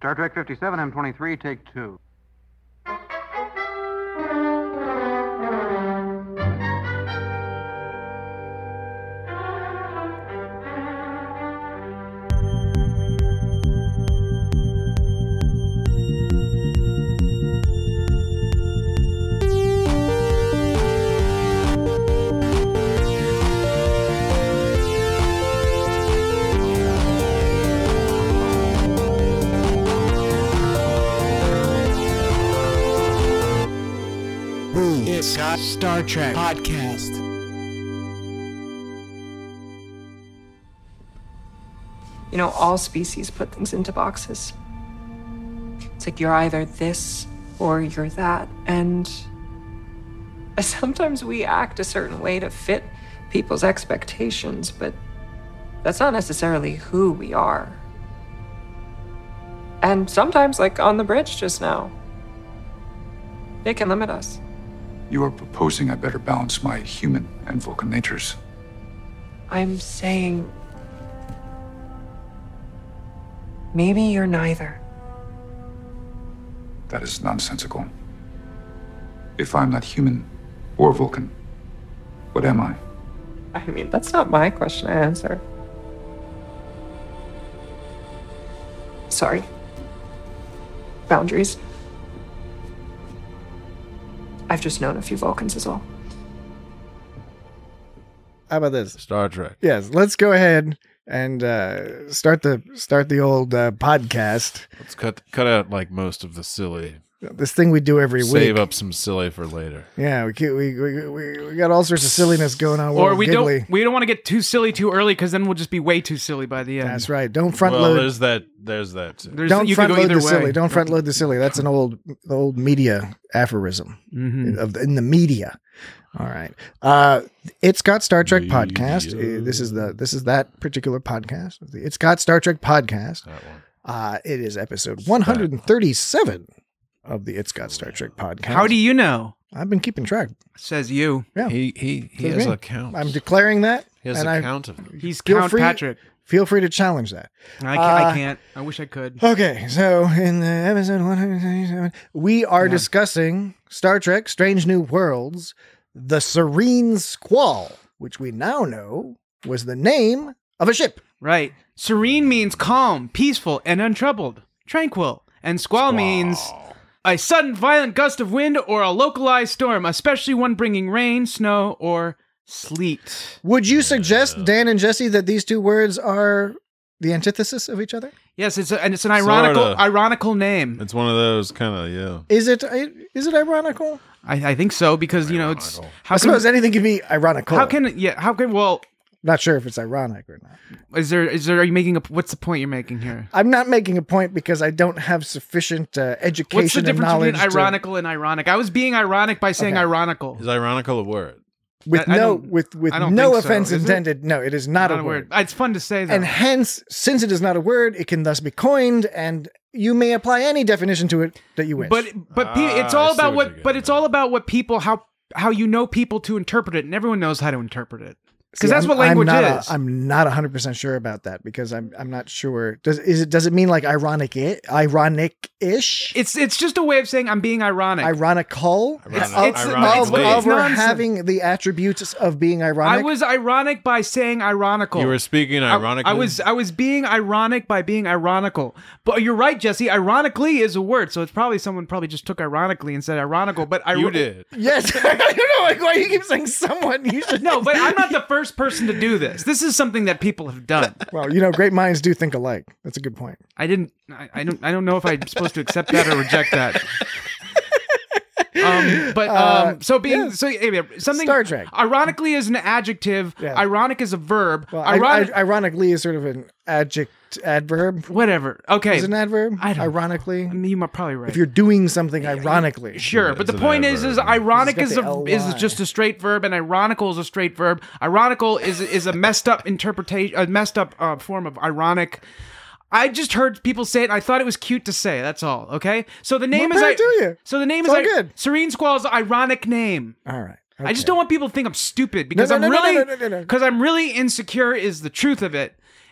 Star Trek 57, M23, take 2. Star Trek Podcast. You know, all species put things into boxes. It's like you're either this or you're that. And sometimes we act a certain way to fit people's expectations, but that's not necessarily who we are. And sometimes, like on the bridge just now, they can limit us. You are proposing I better balance my human and Vulcan natures. I'm saying maybe you're neither. That is nonsensical. If I'm not human or Vulcan, what am I? I mean, that's not my question to answer. Sorry. Boundaries. I've just known a few Vulcans as well. How about this? Star Trek. Yes, let's go ahead and start the old podcast. Let's cut out like most of the silly. This thing we do every week. Save up some silly for later. Yeah, we got all sorts of silliness going on. Or we don't want to get too silly too early because then we'll just be way too silly by the end. That's right. Don't front load. There's that too. Don't front load the silly. Don't front load the silly. That's an old media aphorism in the media. All right. It's Got Star Trek podcast. This is that particular podcast. It's Got Star Trek podcast. That one. It is episode 137 of the It's Got Star Trek podcast. How do you know? I've been keeping track. Says you. Yeah. He has a count. I'm declaring that. He has a count of them. He's Count Patrick. Feel free to challenge that. I can't. I wish I could. Okay, so in the episode 137, we are discussing Star Trek Strange New Worlds, the Serene Squall, which we now know was the name of a ship. Right. Serene means calm, peaceful, and untroubled. Tranquil. And squall means a sudden violent gust of wind or a localized storm, especially one bringing rain, snow, or sleet. Would you suggest, Dan and Jesse, that these two words are the antithesis of each other? Yes, it's an ironical name. It's one of those kind of, yeah. Is it ironical? I think so because ironical. It's I suppose anything can be ironical. Well, not sure if it's ironic or not. Are you making what's the point you're making here? I'm not making a point because I don't have sufficient education What's the and difference knowledge. between ironical and ironic? I was being ironic by saying ironical. Is ironical a word? With no offense intended. No, it is not a word. It's fun to say that. And hence, since it is not a word, it can thus be coined, and you may apply any definition to it that you wish. But it's all about what people how you know people to interpret it, and everyone knows how to interpret it. Because that's what language is. I'm not 100% sure about that because I'm not sure. Does it mean like ironic-ish? It's just a way of saying I'm being ironic. Ironical? Of having the attributes of being ironic? I was ironic by saying ironical. You were speaking ironically? I was being ironic by being ironical. But you're right, Jesse. Ironically is a word, so it's probably someone just took ironically and said ironical. But you did. Yes. I don't know why you keep saying someone. You should No, but I'm not the first person to do this. This is something that people have done. Well, great minds do think alike. That's a good point. I don't know if I'm supposed to accept that or reject that. Something Star Trek. Ironically is an adjective. Yeah. Ironic is a verb. Well, ironically is sort of an adverb. Whatever. Okay. Is it an adverb? I don't. Ironically. I mean, you might probably right. If you're doing something ironically. Sure, but the point is ironic is just a straight verb, and ironical is a straight verb. Ironical is a messed up interpretation, a messed up form of ironic. I just heard people say it, and I thought it was cute to say. That's all. Okay. So the name good. Serene Squall's ironic name. All right. Okay. I just don't want people to think I'm stupid because I'm really insecure. Is the truth of it.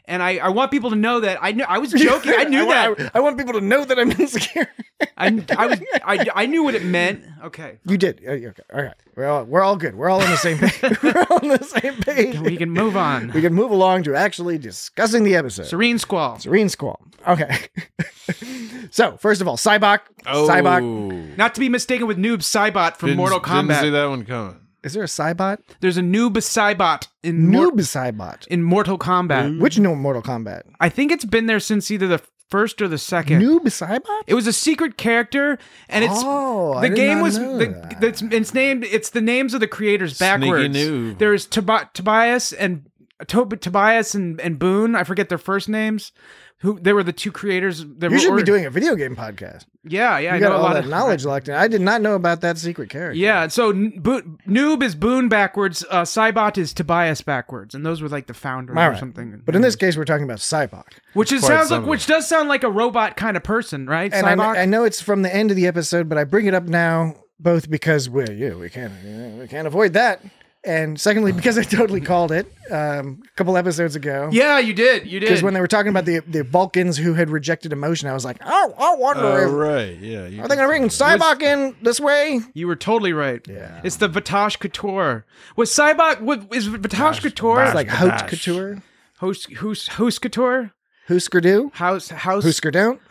And I want people to know that I was joking. I knew that. I want people to know that I'm insecure. I knew what it meant. Okay. You did. Okay. All right. We're all good. We're all on the same page. We're all on the same page. We can move on. We can move along to actually discussing the episode. Serene Squall. Serene Squall. Okay. So, first of all, Cybok. Oh. Cybok. Not to be mistaken with Noob Saibot from Mortal Kombat. Didn't see that one coming. Is there a Cybot? There's a Noob Saibot in Cybot. in Mortal Kombat. Which no Mortal Kombat? I think it's been there since either the first or the second. Noob Cybot? It was a secret character, and it's I the did game not was know the, that. it's named. It's the names of the creators backwards. Noob. There's Tobias and Tobias and Boone. I forget their first names. Who they were the two creators. You should be doing a video game podcast. Yeah, You I got know a all lot that of knowledge locked in. I did not know about that secret character. Yeah, so Noob is Boone backwards. Cybot is Tobias backwards, and those were like the founders All or right. something. But in this case, we're talking about Cybok. which is Quite sounds like something. which does sound like a robot kind of person, right? And Cybok? I know it's from the end of the episode, but I bring it up now both because we can't avoid that, and secondly because I totally called it a couple episodes ago. Yeah, you did. You Because did. when they were talking about the Vulcans who had rejected emotion, I was like, oh, I wonder Oh, if right. Yeah. are they going to bring Cybok in this way? You were totally right. Yeah. It's the Vatosh Couture. Was Cybok? Is Vatosh Couture? It's like Haute Couture, Host Couture? Huskerdu, House Huskerdown.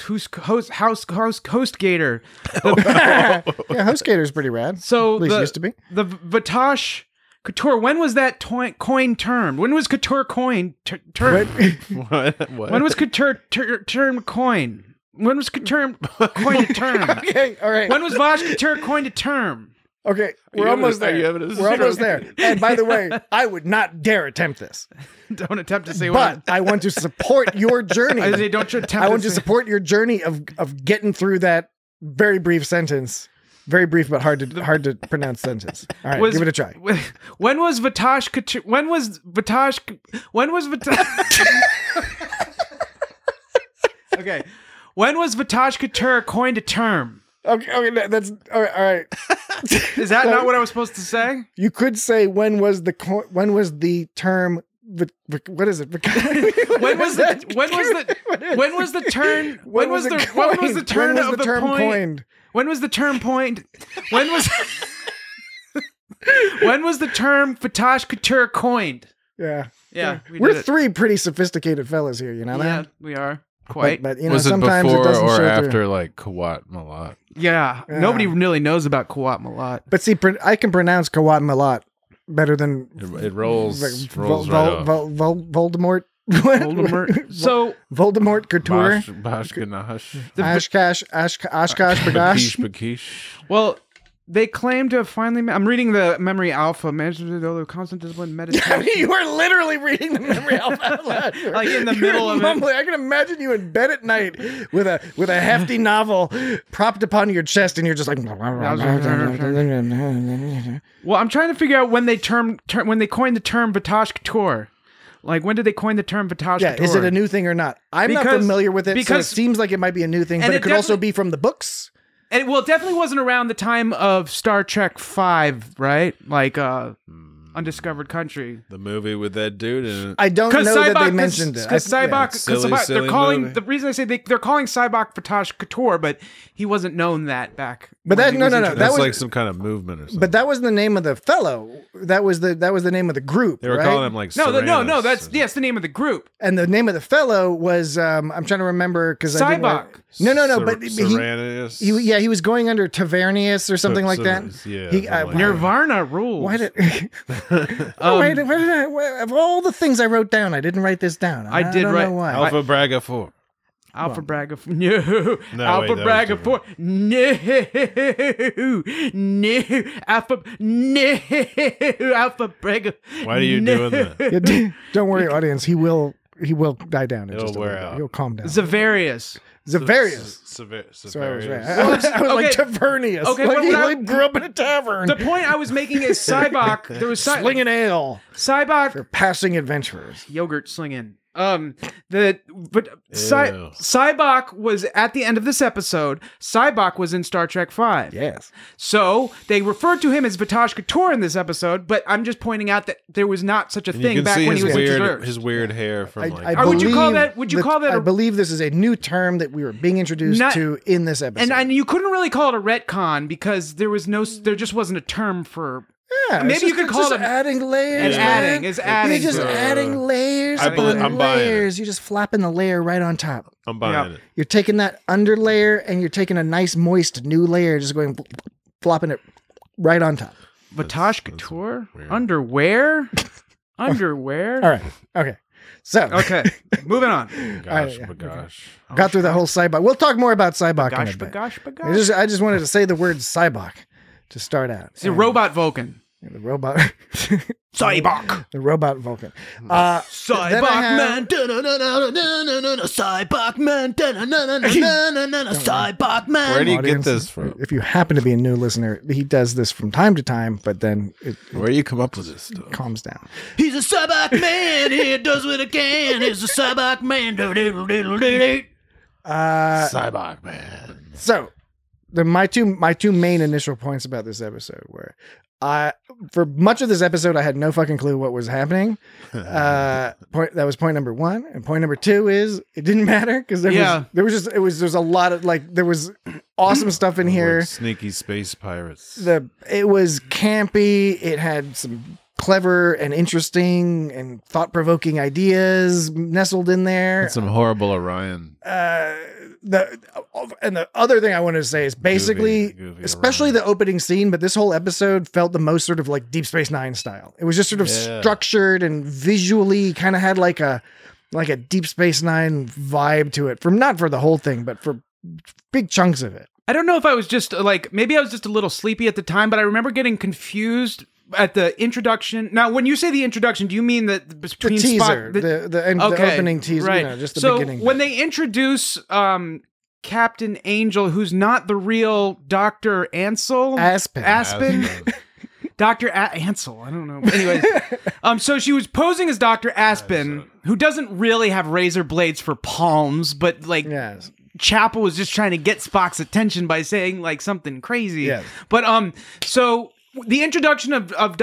Host Gator. Yeah, Hostgator's pretty rad. So At least used to be. the Vatosh Couture. When was that coin termed? When was Couture coined? Term? What? When was Couture term coin? When was Couture coined a term? Okay, all right. When was Vosh Couture coined a term? Okay, we're you almost having a- are you there. having a We're almost stroke? there. And by the way, I would not dare attempt this, Don't attempt to say but what. I want to support your journey. I say don't attempt. I want to say- support your journey of getting through that very brief sentence. Very brief but hard to pronounce sentence. All right, give it a try. When was Vatosh Couture? When was Vatosh? Okay. When was Vatosh Couture coined a term? Okay, that's all right. Is that not what I was supposed to say? You could say when was the term? What is it? When was the turn? When was the turn of the point? coined? When was the term point? When was the term Vatosh Couture coined? Yeah, Yeah, we're three pretty sophisticated fellas here. You know Yeah, that. we are quite. But you know, Was it sometimes before it doesn't or show after through. like Kawat Malat? Yeah, nobody really knows about Kawat Malat. But see, I can pronounce Kawat Malat better than It rolls right off. Voldemort. Voldemort. So Voldemort Couture. Bosh Ganache. Oshkosh Bagosh. Bakish. well, they claim to have finally. I'm reading the Memory Alpha. Management of constant discipline meditation. You were literally reading the memory alpha. Like in the middle of it. I can imagine you in bed at night with a hefty novel propped upon your chest, and you're just like. Well, I'm trying to figure out when they when they coined the term Vatosh Couture. Like, when did they coin the term Vatosh Yeah, Couture? is it a new thing or not? I'm not Because- familiar with it, so it because- seems like it might be a new thing, And but it it could also definitely- be from the books. And well, it definitely wasn't around the time of Star Trek V, right? Like Undiscovered Country. The movie with that dude in it. I don't know that they mentioned it. Because Cybok, Silly, they're silly calling movie. the reason I say they're calling Cybok Vatosh Couture, but he wasn't known that back. But when that- he no, was no, no, introduced. That's was- like some kind of movement or something. But that wasn't the name of the fellow. That was the name of the group. They were right? calling him like no, Serenus that's or yes, the name of the group. And the name of the fellow was I'm trying to remember because I didn't. Cybok. No, but Serenus. he was going under Tavernius or something like that. Yeah. He, something like Nirvana rules. Why did? why of all the things I wrote down, I didn't write this down. I did don't write- know why. Alpha Braga 4. Alpha Braga. No. No, Alpha wait, that Braga was 4. No. No. Alpha. No. Alpha Braga. Why are you doing that? Yeah, don't worry, audience. He will die down. In It'll just a wear little bit. out. He'll calm down. Zavarius. Zavarius. Severius. So I was right. I was like okay. Tavernius. Okay, like but he what I- like, grew up in a tavern. The point I was making is Cybok. There was Slinging ale Cybok. for passing adventurers. Yogurt slinging. Sybok was at the end of this episode. Sybok was in Star Trek V. Yes. So they referred to him as Vatosh Couture in this episode, but I'm just pointing out that there was not such a You thing can back see when he was weird, introduced. his weird hair from Or would you call that? Would you call that? I believe this is a new term that we were being introduced to in this episode. And you couldn't really call it a retcon because there just wasn't a term for. Yeah, maybe you could call it adding layers. adding. You're just adding layers. I'm buying layers. You're just flapping the layer right on top. I'm buying it. You're taking that under layer and you're taking a nice moist new layer, just going flopping it right on top. Vatosh Couture underwear. Underwear. All right. Okay. So okay, moving on. Gosh, yeah. gosh. Got through the whole Sybok. We'll talk more about Sybok in a bit. Bagosh. I just wanted to say the word Sybok to start out. It's a robot Vulcan. The robot. Sybok. The robot Vulcan. Sybok man. Sybok man. Sybok man. Where do you Audience, get this from? If you happen to be a new listener, he does this from time to time, but then it Where do you come up with this stuff? calms down. He's a Sybok man. He does what he can. He's a Sybok man. Cybok man. So, my two main initial points about this episode were, for much of this episode, I had no fucking clue what was happening. That was point number one, and point number two is it didn't matter because there's a lot of there was awesome stuff in here. Like sneaky space pirates. It was campy. It had some clever and interesting and thought-provoking ideas nestled in there. And some horrible Orion. The other thing I wanted to say is basically, Goofy especially Orion. the opening scene, but this whole episode felt the most sort of like Deep Space Nine style. It was just sort of structured and visually kind of had like a Deep Space Nine vibe to it. Not for the whole thing, but for big chunks of it. I don't know if I was just maybe I was just a little sleepy at the time, but I remember getting confused at the introduction. Now, when you say the introduction, do you mean the between the teaser, the opening teaser, right? Just the so beginning. When they introduce Captain Angel, who's not the real Dr. Ansel, Aspen. Dr. Ansel, I don't know. Anyways, so she was posing as Dr. Aspen, who doesn't really have razor blades for palms, but yes. Chapel was just trying to get Spock's attention by saying something crazy. Yes. But so the introduction of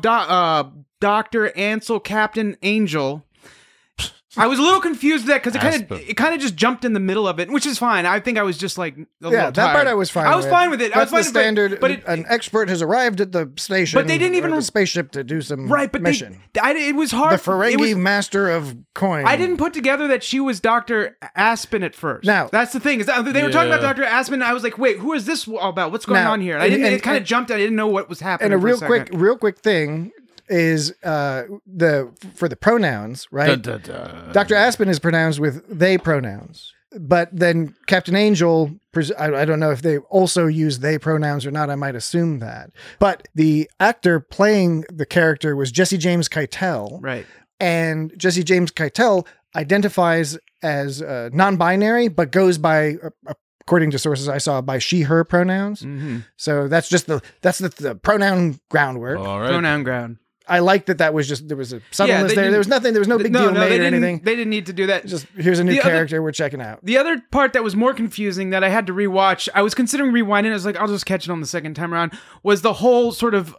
Dr. Ansel, Captain Angel, I was a little confused with that because it kind of just jumped in the middle of it, which is fine. I think I was just like a little that tired. part I was fine. I was fine with it. That's I was the fine standard. But an expert has arrived at the station, but they didn't even the spaceship to do some but mission. It was hard. The Ferengi master of coin. I didn't put together that she was Dr. Aspen at first. Now that's the thing is that they were talking about Dr. Aspen. And I was like, wait, who is this all about? What's going on here? And it kind of jumped. I didn't know what was happening. And real quick thing is for the pronouns, right? Dr. Aspen is pronounced with they pronouns, but then Captain Angel, I don't know if they also use they pronouns or not. I might assume that, but the actor playing the character was Jesse James Keitel, right? And Jesse James Keitel identifies as non-binary, but goes by, according to sources I saw, by she/her pronouns. Mm-hmm. So that's just the pronoun groundwork. All right. Pronoun ground. I like that was just, there was a subtleness there. There was no big deal made or anything. They didn't need to do that. Just, here's a new character we're checking out. The other part that was more confusing that I had to rewatch, I was considering rewinding, I was like, I'll just catch it on the second time around, was the whole sort of,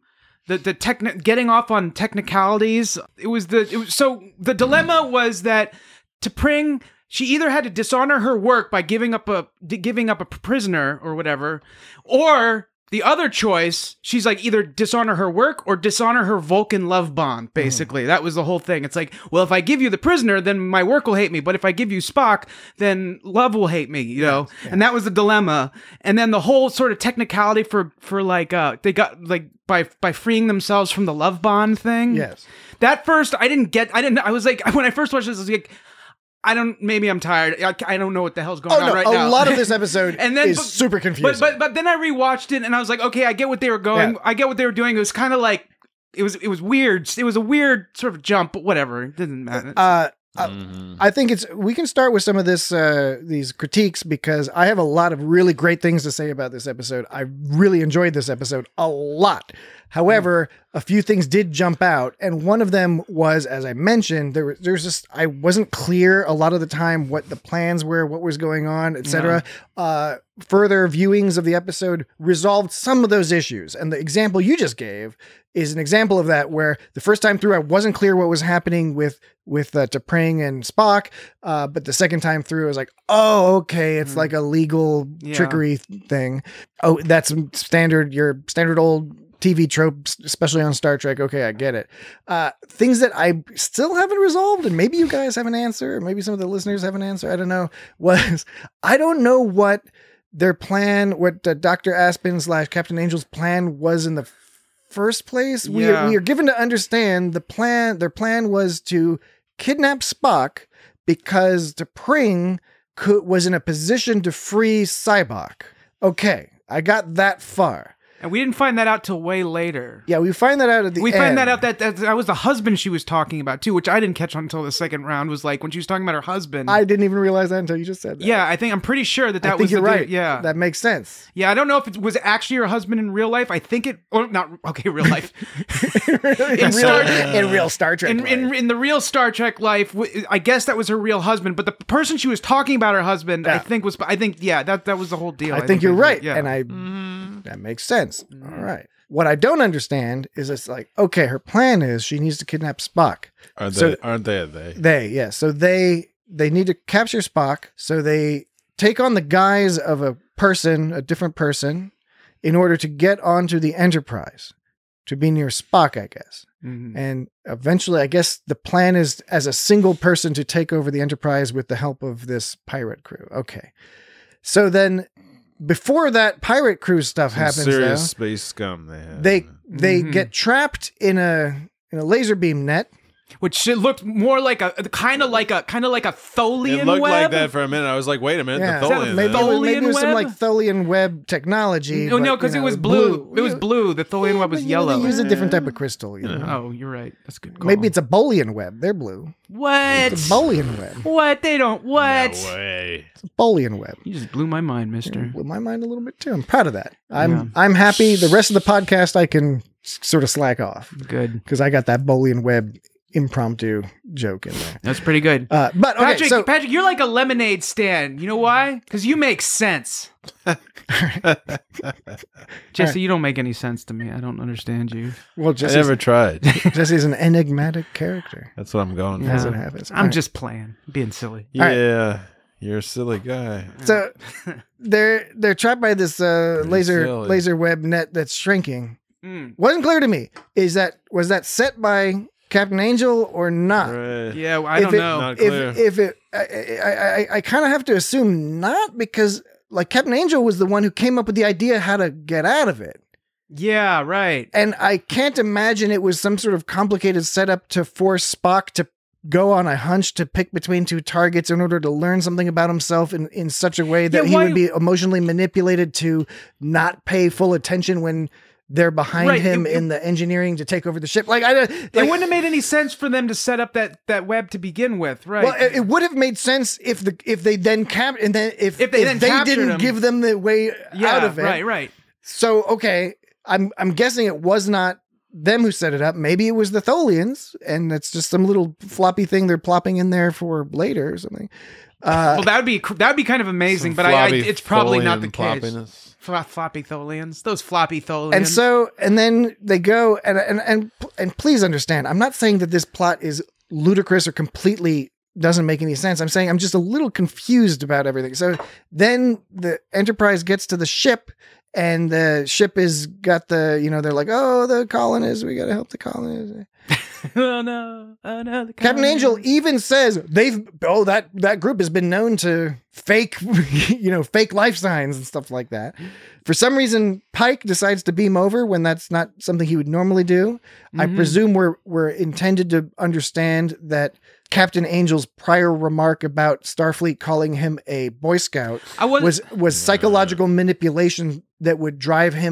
getting off on technicalities. So the dilemma was that T'Pring, she either had to dishonor her work by giving up a prisoner or whatever, or the other choice, she's like either dishonor her work or dishonor her Vulcan love bond, basically. That was the whole thing. It's like, well, if I give you the prisoner, then my work will hate me. But if I give you Spock, then love will hate me, you know? Yeah. And that was the dilemma. And then the whole sort of technicality for they got like by freeing themselves from the love bond thing. Yes. That first, I was like, when I first watched this, I was like, maybe I'm tired. I don't know what the hell's going on right now. A lot of this episode is super confusing. But then I rewatched it and I was like, okay, I get what they were going. Yeah. I get what they were doing. It was kind of like, it was weird. It was a weird sort of jump, but whatever. It didn't matter. I think we can start with some of these critiques because I have a lot of really great things to say about this episode. I really enjoyed this episode a lot. However, a few things did jump out, and one of them was, as I mentioned, there's just I wasn't clear a lot of the time what the plans were, what was going on, etc. Further viewings of the episode resolved some of those issues, and the example you just gave is an example of that, where the first time through I wasn't clear what was happening with T'Pring and Spock, but the second time through I was like, oh, okay, it's like a legal trickery thing. Oh, that's your standard old TV tropes, especially on Star Trek. Okay, I get it. Things that I still haven't resolved, and maybe you guys have an answer, or maybe some of the listeners have an answer, I don't know, I don't know what their plan, what Dr. Aspen / Captain Angel's plan was in the first place. We are given to understand their plan was to kidnap Spock because T'Pring was in a position to free Sybok. Okay, I got that far. And we didn't find that out till way later. Yeah, we find that out at the end. We find that out that was the husband she was talking about too, which I didn't catch on until the second round. Was like when she was talking about her husband. I didn't even realize that until you just said that. Yeah, I'm pretty sure that was. I think you're right. Yeah, that makes sense. Yeah, I don't know if it was actually her husband in real life. I think it, or not. Okay, real life. in real Star Trek. In the real Star Trek life, I guess that was her real husband. But the person she was talking about, her husband, that was the whole deal. I think you're right, and that makes sense. All right. What I don't understand is it's like, okay, her plan is she needs to kidnap Spock. Aren't they? They. So they need to capture Spock. So they take on the guise of a different person, in order to get onto the Enterprise, to be near Spock, I guess. Mm-hmm. And eventually, I guess the plan is as a single person to take over the Enterprise with the help of this pirate crew. Okay. So then, before that pirate crew stuff happens, serious space scum they get trapped in a laser beam net, which looked more like a kind of like a Tholian web. It looked like that for a minute. I was like, wait a minute, the Tholian. Maybe it was some like Tholian web technology. No, because it was blue. It was blue. The Tholian web was yellow. They use a different type of crystal. You know? Oh, you're right. That's a good call. Maybe it's a Bolian web. They're blue. What? It's a Bolian web. What? They don't. What? No way. It's a Bolian web. You just blew my mind, mister. Blew my mind a little bit too. I'm proud of that. I'm happy. The rest of the podcast I can sort of slack off. Good. Because I got that Bolian web impromptu joke in there. That's pretty good. But okay, Patrick, you're like a lemonade stand. You know why? Because you make sense. Jesse, you don't make any sense to me. I don't understand you. Well, I never tried. Jesse's an enigmatic character. That's what I'm going for. As it happens. I'm just playing, being silly. Yeah, you're a silly guy. So they're trapped by this laser web net that's shrinking. Wasn't clear to me. Was that set by Captain Angel or not? Right. Yeah, I don't know. Not clear. I kind of have to assume not, because like Captain Angel was the one who came up with the idea how to get out of it. Yeah, right. And I can't imagine it was some sort of complicated setup to force Spock to go on a hunch to pick between two targets in order to learn something about himself in such a way that he would be emotionally manipulated to not pay full attention when they're behind him in the engineering to take over the ship. It wouldn't have made any sense for them to set up that web to begin with, right? Well, it would have made sense if they then if they didn't give them the way out of it. Right. So okay, I'm guessing it was not them who set it up. Maybe it was the Tholians, and it's just some little floppy thing they're plopping in there for later or something. Well, that'd be kind of amazing, but it's probably not the case. Floppy Tholians, those floppy Tholians. And then they go and please understand, I'm not saying that this plot is ludicrous or completely doesn't make any sense. I'm saying I'm just a little confused about everything. So then the Enterprise gets to the ship, and the ship is got they're like, oh, the colonists, we got to help the colonists. Oh no! Captain Angel even says that group has been known to fake life signs and stuff like that. For some reason, Pike decides to beam over when that's not something he would normally do. Mm-hmm. I presume we're intended to understand that Captain Angel's prior remark about Starfleet calling him a Boy Scout was psychological manipulation that would drive him to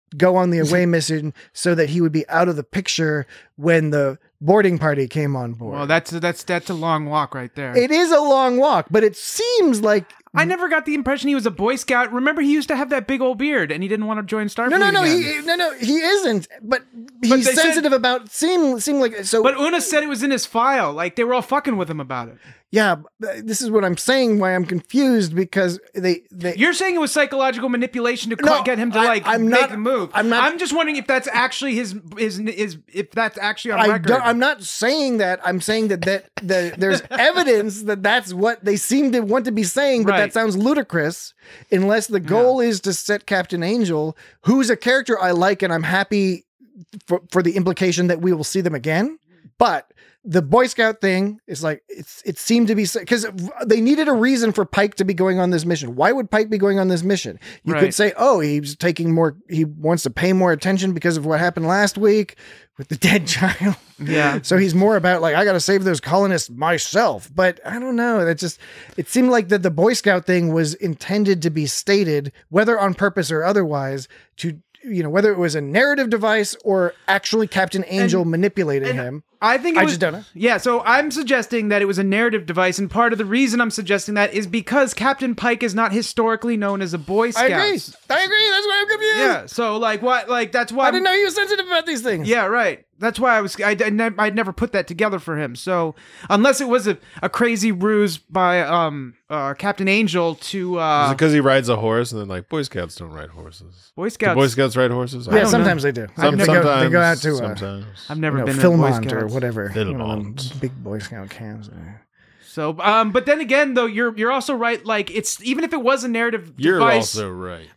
go on the away mission so that he would be out of the picture when the boarding party came on board. Well, that's a long walk right there. It is a long walk, but it seems like I never got the impression he was a Boy Scout. Remember, he used to have that big old beard, and he didn't want to join Starfleet. No, he isn't. But he's sensitive about seem like so. But Una said it was in his file. Like they were all fucking with him about it. Yeah, this is what I'm saying. Why I'm confused because they. You're saying it was psychological manipulation to get him to make a move. I'm just wondering if that's actually his if that's actually on record. I'm not saying that. I'm saying that there's evidence that that's what they seem to want to be saying, but that sounds ludicrous unless the goal is to set Captain Angel, who's a character I like, and I'm happy for the implication that we will see them again. But the Boy Scout thing is like, it seemed to be because they needed a reason for Pike to be going on this mission. Why would Pike be going on this mission? You could say, oh, he wants to pay more attention because of what happened last week with the dead child. Yeah. So he's more about like, I got to save those colonists myself. But I don't know. It seemed like that the Boy Scout thing was intended to be stated, whether on purpose or otherwise, to, whether it was a narrative device or actually Captain Angel manipulating him. I think just don't know. Yeah, so I'm suggesting that it was a narrative device, and part of the reason I'm suggesting that is because Captain Pike is not historically known as a Boy Scout. I agree. That's why I'm confused. Yeah, so that's why I didn't know you were sensitive about these things. Yeah, right. That's why I'd never put that together for him. So unless it was a crazy ruse by Captain Angel to is it because he rides a horse and then like Boy Scouts don't ride horses? Boy Scouts. Do Boy Scouts ride horses? Yeah, sometimes they do. Sometimes they go out to sometimes. I've never been Philmont to or whatever. Philmont. Big Boy Scout camps. So, but then again, though, you're also right. Like, it's even if it was a narrative you're device, also right.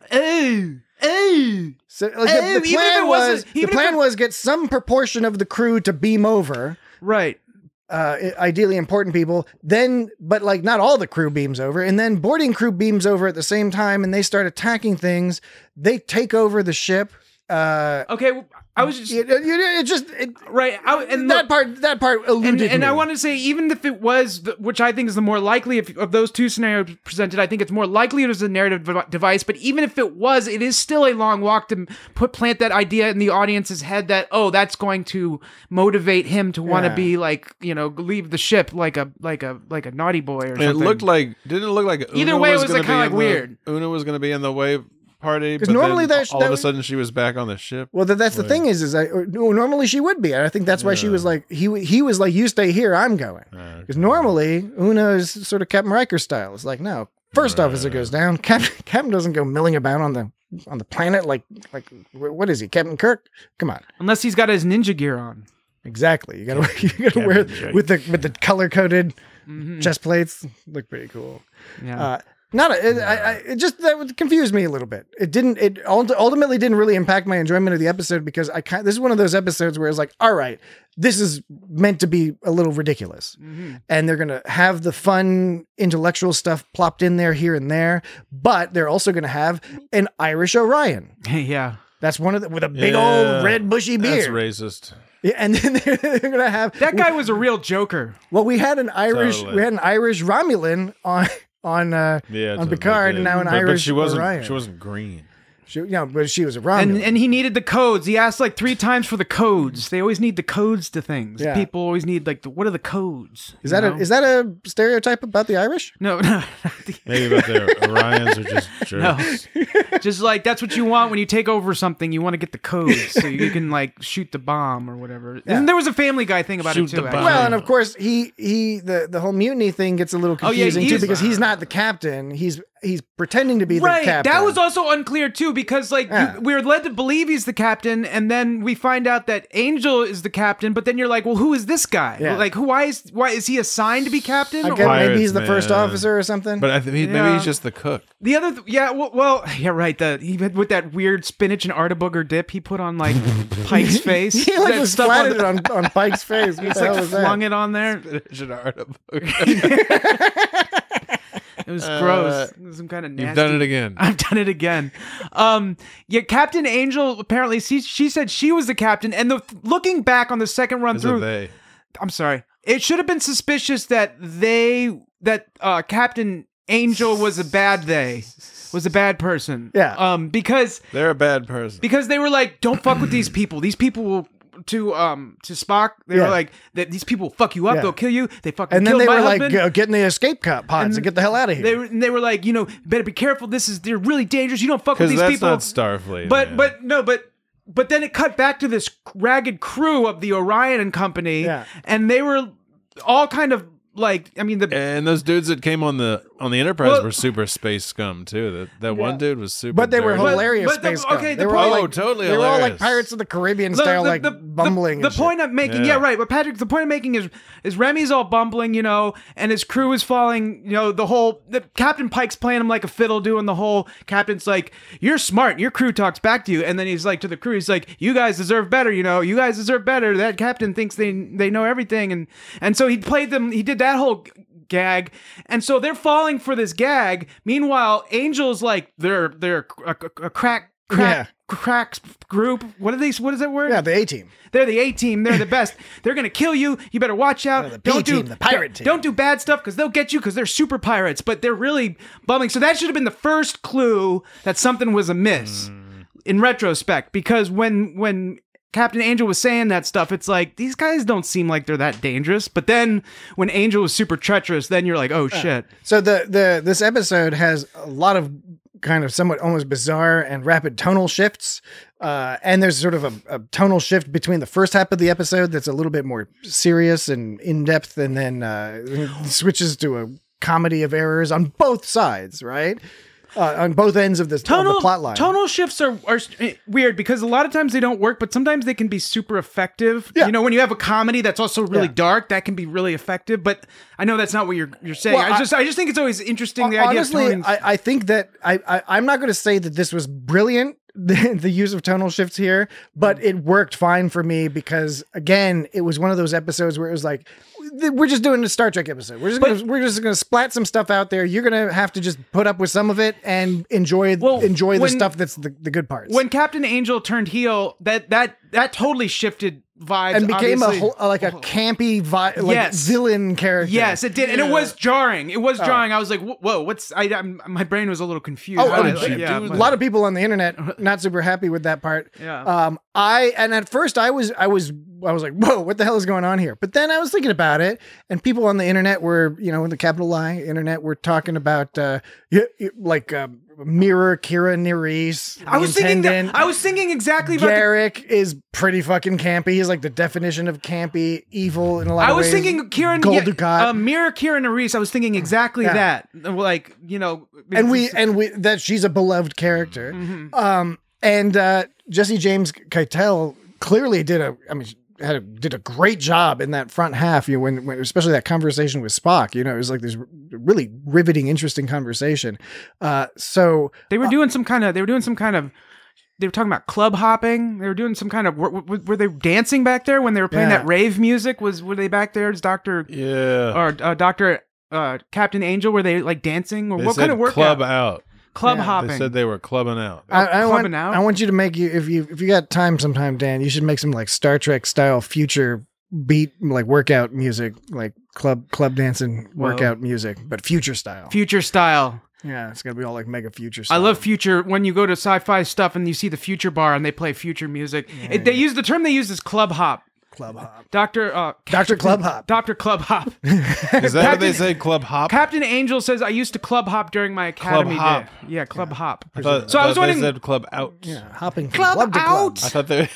So the plan was get some proportion of the crew to beam over. Right. Ideally important people. Then, but like not all the crew beams over, and then boarding crew beams over at the same time, and they start attacking things. They take over the ship. Okay, I was just right. That part alluded and me. I want to say, even if it was, which I think is the more likely of those two scenarios presented, I think it's more likely it was a narrative device. But even if it was, it is still a long walk to plant that idea in the audience's head that that's going to motivate him to want to be like leave the ship like a naughty boy or something. Didn't it look like either way it was kind of like weird. Una was going to be in the wave party, but normally all of a sudden she was back on the ship. Well, that's the thing is normally she would be, and I think that's why she was like he was like, you stay here, I'm going, because normally Una is sort of Captain Riker style. It's like, no, first officer goes down, Captain doesn't go milling about on the planet like what is he, Captain Kirk? Come on, unless he's got his ninja gear on. Exactly, you gotta wear with the color coded chest plates. Look pretty cool. Yeah. It just that confused me a little bit. It ultimately didn't really impact my enjoyment of the episode because this is one of those episodes where it's like, all right, this is meant to be a little ridiculous, and they're gonna have the fun intellectual stuff plopped in there here and there, but they're also gonna have an Irish Orion. Yeah, that's one of with a big old red bushy beard. That's racist. Yeah, and then they're gonna have that guy was a real joker. Well, we had an Irish Romulan on Picard, and now an Irish Orion. She wasn't green. But she was a Romulan. And he needed the codes. He asked like 3 times for the codes. They always need the codes to things. Yeah. People always need like what are the codes? Is that a stereotype about the Irish? No. Maybe about the Orions are just jerks. No. Just like that's what you want when you take over something. You want to get the codes so you can like shoot the bomb or whatever. Yeah. And there was a Family Guy thing about it too. Well, and of course the whole mutiny thing gets a little confusing too because he's not the captain. He's pretending to be the captain. That was also unclear too because we're led to believe he's the captain, and then we find out that Angel is the captain. But then you're like, well, who is this guy? Yeah. Like, why is he assigned to be captain? Maybe he's the first officer or something. But I think maybe he's just the cook. The other, right. With that weird spinach and artichoke dip he put on like Pike's face. He like was splattered on Pike's face. What the hell was that? Flung it on there. Spinach and artichoke. It was gross. It was some kind of nasty. You've done it again. I've done it again. Captain Angel, apparently, she said she was the captain. And looking back on the second run through... I'm sorry. It should have been suspicious that Captain Angel was a bad they. was a bad person. Yeah. Because They're a bad person. they were like, don't fuck with these people. These people will to Spock. They were like, that these people will fuck you up. Yeah. They'll kill you. They fucking And then killed they my were husband. like, get in the escape pods and get the hell out of here. They were like, better be careful. They're really dangerous. You don't fuck with Because these that's people. not Starfleet. man. But then it cut back to this ragged crew of the Orion and Company, and they were all kind of like, And those dudes that came on the Enterprise were super space scum too. That one dude was super. But they were dirty. hilarious but the- space scum. okay, They the were all point- like, totally They were all like hilarious. Pirates of the Caribbean style, bumbling. The and point shit. I'm making, Yeah. right. But Patrick, the point I'm making is Remy's all bumbling, and his crew is falling. The Captain Pike's playing him like a fiddle, doing the whole. Captain's like, "You're smart." Your crew talks back to you, and then he's like to the crew, he's like, "You guys deserve better. You guys deserve better." That captain thinks they know everything, and so he played them. He did that whole gag, and so they're falling for this gag. Meanwhile, Angel's like they're a crack group. What is that word? Yeah, the A-Team. They're the A-Team. They're the best. They're gonna kill you. You better watch out. The P-Team, the pirate team. Don't do bad stuff because they'll get you because they're super pirates. But they're really bumming. So that should have been the first clue that something was amiss. In retrospect, because when Captain Angel was saying that stuff, it's like, these guys don't seem like they're that dangerous. But then when Angel was super treacherous, then you're like, oh shit. So this episode has a lot of kind of somewhat almost bizarre and rapid tonal shifts. And there's sort of a tonal shift between the first half of the episode that's a little bit more serious and in-depth, and then switches to a comedy of errors on both sides, right? On both ends of the plot line. Tonal shifts are weird because a lot of times they don't work, but sometimes they can be super effective. Yeah. When you have a comedy that's also really dark, that can be really effective. But I know that's not what you're saying. Well, I just think it's always interesting, the idea honestly, of toning. I think that I'm not going to say that this was brilliant, the use of tonal shifts here, but it worked fine for me because, again, it was one of those episodes where it was like, we're just doing a Star Trek episode. We're just gonna splat some stuff out there. You're gonna have to just put up with some of it and enjoy the stuff that's the good parts. When Captain Angel turned heel, that totally shifted vibes and became a obviously. campy villain character. Yes, it did, and it was jarring. It was jarring. I was like, "Whoa, what's?" my brain was a little confused. A lot of people on the internet not super happy with that part. Yeah. At first I was like, "Whoa, what the hell is going on here?" But then I was thinking about it, and people on the internet were, in the capital I internet, were talking about Mirror Kira Nerys. I was thinking exactly about Garrick is pretty fucking campy. He's like the definition of campy, evil in a lot of ways. I was thinking Kieran Gul Dukat. Mirror Kieran Nerys. I was thinking exactly that. Like, and we that she's a beloved character. Mm-hmm. And Jesse James Keitel clearly did a great job in that front half. When especially that conversation with Spock. It was like this really riveting, interesting conversation. So they were doing some kind of. They were talking about club hopping. They were doing some kind of. Were they dancing back there when they were playing that rave music? Were they back there as Doctor? Yeah. Or Doctor Captain Angel? Were they like dancing? Or They what said kind of workout? club out. Club hopping. They said they were clubbing out. I want you to make if you got time sometime, Dan, you should make some like Star Trek style future beat, like workout music, like club dancing workout music, but future style. Future style. Yeah, it's gonna be all like mega future style. I love future. When you go to sci-fi stuff and you see the future bar and they play future music, they use the term they use is club hop. Club hop. Dr. Club Hop. Dr. Club Hop. Is that what they say? Club hop? Captain Angel says, I used to club hop during my academy Club hop. day. Yeah, club hop. I was wondering. They said club out. Yeah, hopping Club from club to club. out. I thought they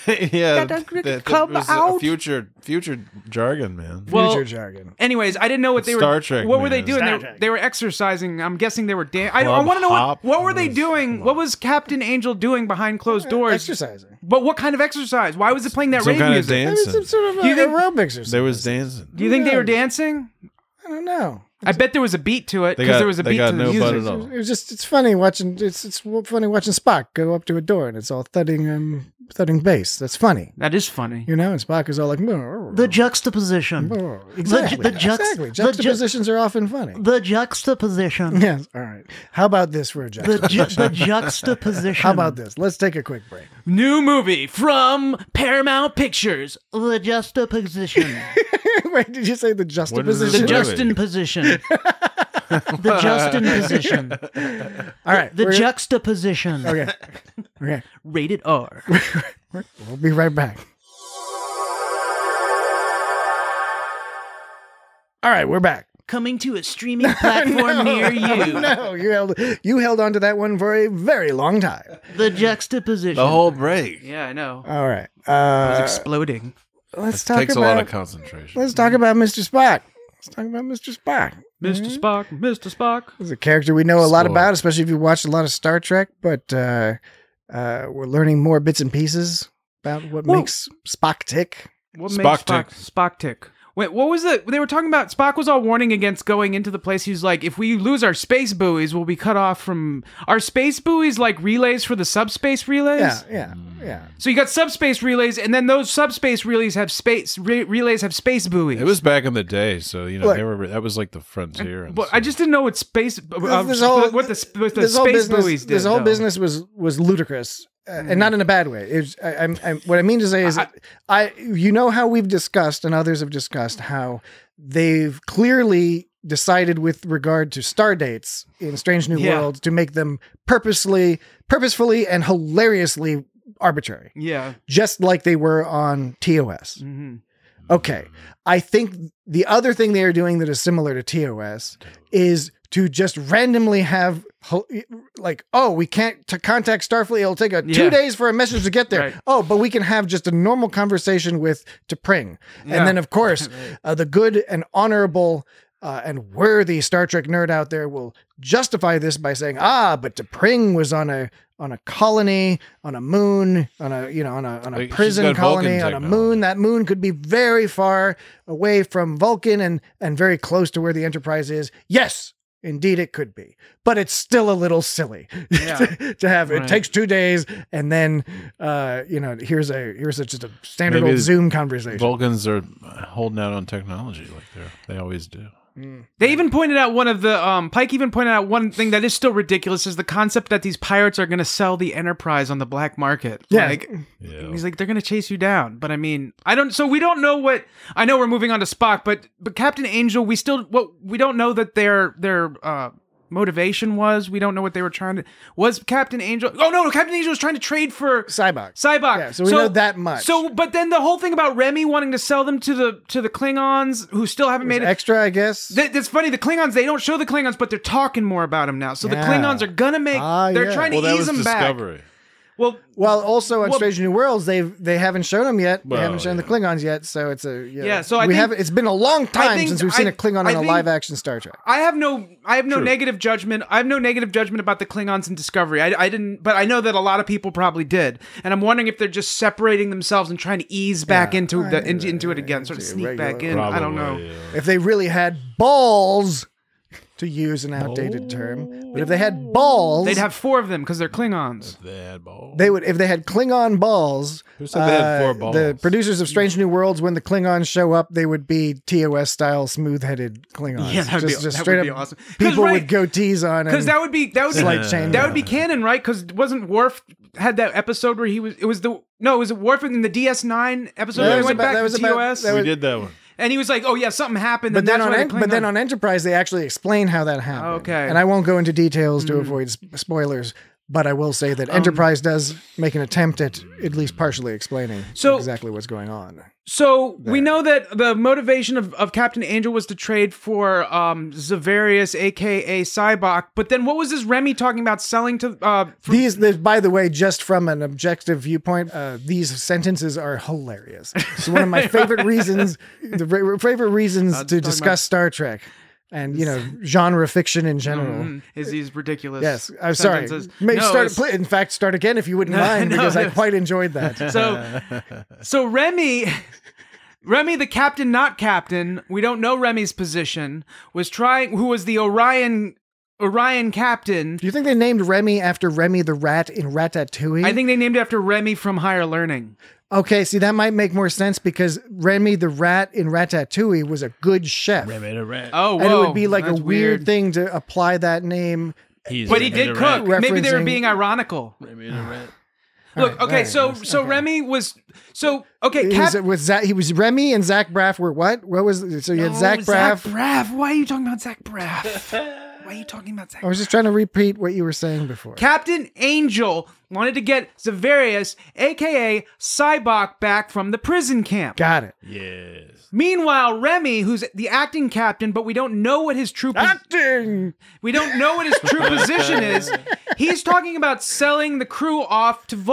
Club was out. a future jargon, man. Future jargon. Anyways, I didn't know what they Star were. Trek, what were man. they doing? They were exercising. I'm guessing they were dancing. I want to know what were they doing? What was Captain Angel doing behind closed doors? Exercising. But what kind of exercise? Why was it playing that Some rave kind music? of dancing. Some sort of Do you think- aerobics or something. There was dancing. Do you think they were dancing? I don't know. I bet there was a beat to it because there was a beat to the no music. butt at all. It's funny watching. It's funny watching Spock go up to a door and it's all thudding bass. That's funny. That is funny. And Spock is all like The juxtaposition. exactly. The Exactly. Juxtapositions are often funny. The juxtaposition. Yes. All right. How about this for a juxtaposition? The juxtaposition. How about this? Let's take a quick break. New movie from Paramount Pictures. The juxtaposition. Wait, did you say the juxtaposition? The Really? Justin position. The Justin position. All right. The we're- juxtaposition. Okay. Okay. Rated R. We'll be right back. All right, we're back. Coming to a streaming platform near you. No, you held on to that one for a very long time. The juxtaposition. The whole break. Yeah, I know. All right. It's exploding. Let's It talk takes about a lot of concentration. Let's talk about Mr. Spock. Let's talk about Mr. Spock. Mr. Spock, Mr. Spock. He's a character we know a lot Spock. about, especially if you watched a lot of Star Trek, but we're learning more bits and pieces about what makes Spock tick. What Spock makes tick. Spock tick? Wait, what was it? They were talking about Spock was all warning against going into the place. He was like, if we lose our space buoys, we'll be cut off from our space buoys, like relays for the subspace relays. Yeah. So you got subspace relays, and then those subspace relays have relays have space buoys. It was back in the day, so Look, they were. That was like the frontier. And But I just didn't know what space This whole- what the this whole space business, buoys did. this whole though. business was ludicrous, and not in a bad way. What I mean to say is, you know how we've discussed and others have discussed how they've clearly decided with regard to star dates in Strange New Yeah. Worlds to make them purposefully and hilariously arbitrary, Yeah. just like they were on TOS. Mm-hmm. Okay. I think the other thing they are doing that is similar to TOS is to just randomly have like, oh, we can't to contact Starfleet. It'll take 2 Yeah. days for a message to get there. Right. Oh, but we can have just a normal conversation with T'Pring. Yeah. And then, of course, the good and honorable and worthy Star Trek nerd out there will justify this by saying, but T'Pring was on a colony, on a moon, on a Like, she's prison got Vulcan colony, on a technology. moon. That moon could be very far away from Vulcan and very close to where the Enterprise is. Yes, indeed it could be. But it's still a little silly to have. It Right. takes 2 days and then here's just a standard Maybe old the Zoom conversation. Vulcans are holding out on technology like they always do. They even pointed out one of the Pike even pointed out one thing that is still ridiculous is the concept that these pirates are going to sell the Enterprise on the black market. Yeah. Like, Yeah. he's like, they're going to chase you down. But I mean, we don't know what. I know we're moving on to Spock, but Captain Angel, we don't know that their motivation was. We don't know what they were trying to. Was Captain Angel? Oh no, Captain Angel was trying to trade for Cybok. Cybok. Yeah, so we know that much. So, but then the whole thing about Remy wanting to sell them to the Klingons who still haven't made it. Extra, I guess. That's funny. The Klingons, they don't show the Klingons, but they're talking more about them now. So the Yeah. Klingons are gonna make. They're yeah. trying to Well, that ease was them back. Discovery. Well, also on Well- Strange New Worlds, they haven't shown them yet. They Well, haven't shown the yeah. Klingons yet, so it's a So I we think- haven't. It's been a long time think- since we've seen I- a Klingon I on a think- live action Star Trek. I have no negative judgment. I have no negative judgment about the Klingons in Discovery. I didn't, but I know that a lot of people probably did, and I'm wondering if they're just separating themselves and trying to ease back into it again, sort of sneak back in. I don't know. Probably, yeah. If they really had balls, to use an outdated term, but if they had balls, They'd have 4 of them because they're Klingons. They had balls. They would if they had Klingon balls. Who said they had 4 balls? The producers of Strange New Worlds, when the Klingons show up, they would be TOS style smooth-headed Klingons. Yeah, that would be- just that straight would be up awesome. 'Cause, people right, with goatees on. Because and that would be slight chainmail. that would be canon, right? Because wasn't Worf had that episode where was it Worf in the DS9 episode That where he was went about- back that to was about- TOS? that we was- did that one. And he was like, "Oh yeah, something happened." But and then, that's why the but then Klingon- on Enterprise, they actually explain how that happened. Okay. And I won't go into details to avoid spoilers, but I will say that Enterprise does make an attempt at least partially explaining exactly what's going on. So we know that the motivation of Captain Angel was to trade for Zavarius, aka Cybok. But then what was this Remy talking about selling to? These, by the way, just from an objective viewpoint, these sentences are hilarious. It's one of my favorite reasons, favorite reasons to discuss Star Trek and genre fiction in general. Is these ridiculous? Yes, I'm sorry. sentences. Maybe No, start. it's- In fact, start again if you wouldn't mind, no, because I it's- quite enjoyed that. So Remy, the captain, not captain. We don't know Remy's position. Who was the Orion captain? Do you think they named Remy after Remy the rat in Ratatouille? I think they named it after Remy from Higher Learning. Okay, see, that might make more sense because Remy the rat in Ratatouille was a good chef. Remy the rat. Oh, And whoa, it would be like a that's weird thing to apply that name. But he did cook. Maybe they were Referencing- being ironical. Remy the rat. Look, okay, right, so yes, so okay. Remy was okay. He was Remy and Zach Braff were what? What was so you had Zach Braff? Zach Braff. Why are you talking about Zach Braff? Why are you talking about Zach? I was just trying to repeat what you were saying before. Captain Angel wanted to get Zavarius, a.k.a. Cybok, back from the prison camp. Got it. Yes. Meanwhile, Remy, who's the acting captain, but we don't know what his true we don't know what his true position is. He's talking about selling the crew off to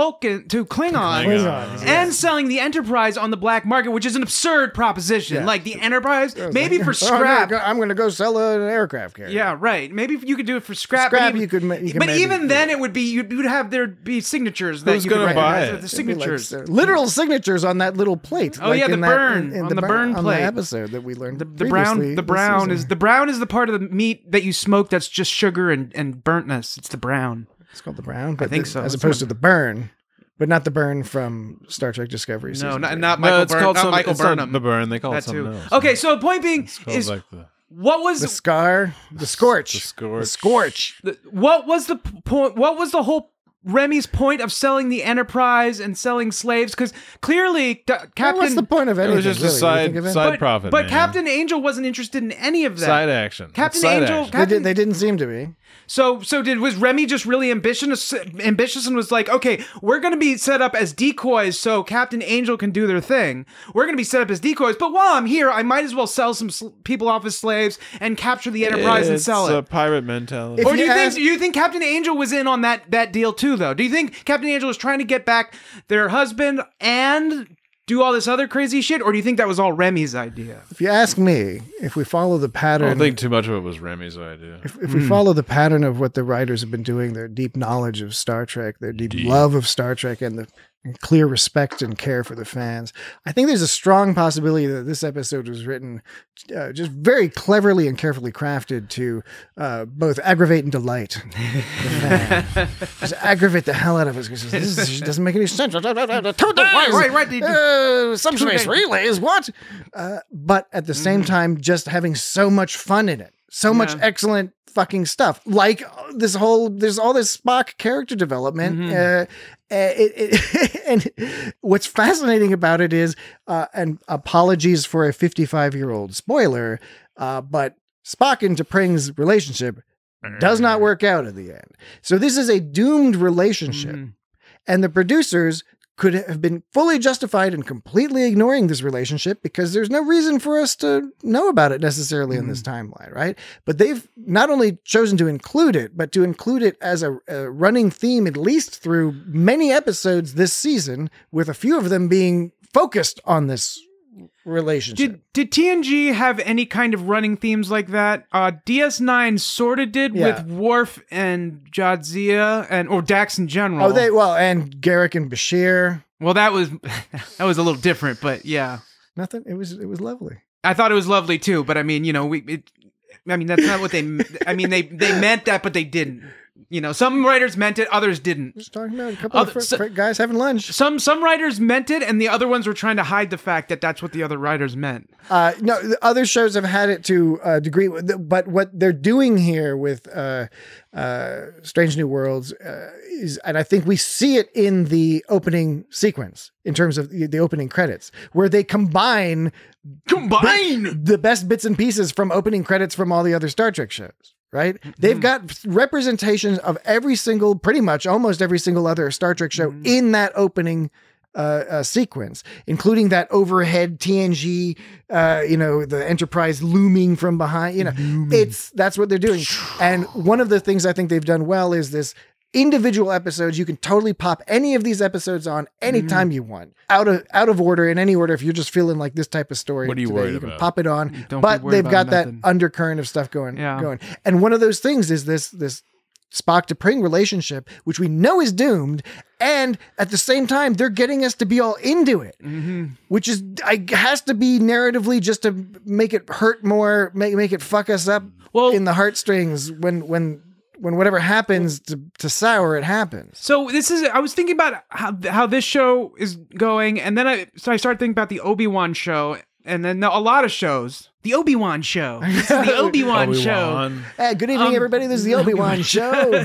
Klingons, and selling the Enterprise on the black market, which is an absurd proposition. Yeah. Like the Enterprise, maybe for scrap. I'm going to go sell an aircraft carrier. Yeah, right. Maybe you could do it for scrap. Scrap, but even, you could but maybe- even then, it would be you'd have there'd be signatures that Who's you could gonna buy recognize. it? The It'd be like, signatures. literal signatures on that little plate. Oh, yeah, the in that- burn, in on the burn on plate. the episode that we learned. The brown is the brown is the part of the meat that you smoke that's just sugar and burntness. It's the brown. It's called the brown, but think so. as opposed to the burn, but not the burn from Star Trek Discovery. No, season not 3. Michael No, it's Burnham. called Not Michael it's not Burnham. the burn. They call That it something too. else. Okay, so point being It's called is like the what was the scar, the scorch, the scorch. the scorch. what was the point? What was the whole Remy's point of selling the Enterprise and selling slaves? Because clearly, Captain. What's the point of It anything? was just a really, when you think of it? side profit. But man. Captain Angel wasn't interested in any of that. Side action. Captain It's side Angel. action. They didn't seem to be. So was Remy just really ambitious and was like, okay, we're going to be set up as decoys so Captain Angel can do their thing. We're going to be set up as decoys, but while I'm here, I might as well sell some people off as slaves and capture the Enterprise and sell It's a it. pirate mentality. Or do you you think Captain Angel was in on that deal too, though? Do you think Captain Angel was trying to get back their husband and do all this other crazy shit, or do you think that was all Remy's idea? If you ask me, if we follow the I pattern, don't think too much of it was Remy's idea. if we follow the pattern of what the writers have been doing, their deep knowledge of Star Trek, their deep love of Star Trek, and the clear respect and care for the fans, I think there's a strong possibility that this episode was written just very cleverly and carefully crafted to both aggravate and delight the fan. Just aggravate the hell out of us because this doesn't make any sense. Right. Subspace relays, what? But at the same time, just having so much fun in it. So much excellent fucking stuff. Like there's all this Spock character development. And what's fascinating about it is, and apologies for a 55-year-old spoiler, but Spock and T'Pring's relationship does not work out at the end. So this is a doomed relationship. And the producers could have been fully justified in completely ignoring this relationship because there's no reason for us to know about it necessarily in this timeline, right? But they've not only chosen to include it, but to include it as a running theme, at least through many episodes this season, with a few of them being focused on this relationship. Did TNG have any kind of running themes like that? DS9 sort of did with Worf and Jadzia or Dax in general. And Garrick and Bashir. Well, that was a little different, but yeah. Nothing. It was lovely. I thought it was lovely too, but I mean, that's not what they. I mean, they meant that, but they didn't. Some writers meant it, others didn't. Just talking about a couple of guys having lunch. Some writers meant it, and the other ones were trying to hide the fact that that's what the other writers meant. No, the other shows have had it to a degree, but what they're doing here with Strange New Worlds is, and I think we see it in the opening sequence in terms of the opening credits, where they combine the best bits and pieces from opening credits from all the other Star Trek shows. Right? They've got representations of pretty much almost every single other Star Trek show in that opening sequence, including that overhead TNG, the Enterprise looming from behind. That's what they're doing. And one of the things I think they've done well is this individual episodes. You can totally pop any of these episodes on anytime you want, out of order, in any order. If you're just feeling like this type of story, What are you today, worried you can about? pop it on. Don't But be worried they've got about that nothing. undercurrent of stuff going. Yeah. And one of those things is this Spock to Pring relationship, which we know is doomed, and at the same time they're getting us to be all into it, which has to be narratively just to make it hurt more, make it fuck us up in the heartstrings when whatever happens to sour, it happens. So I was thinking about how this show is going, and then I started thinking about the Obi-Wan show, and then a lot of shows. The Obi-Wan show. This is the Obi-Wan show. Obi-Wan. Hey, good evening, everybody. This is the Obi-Wan show.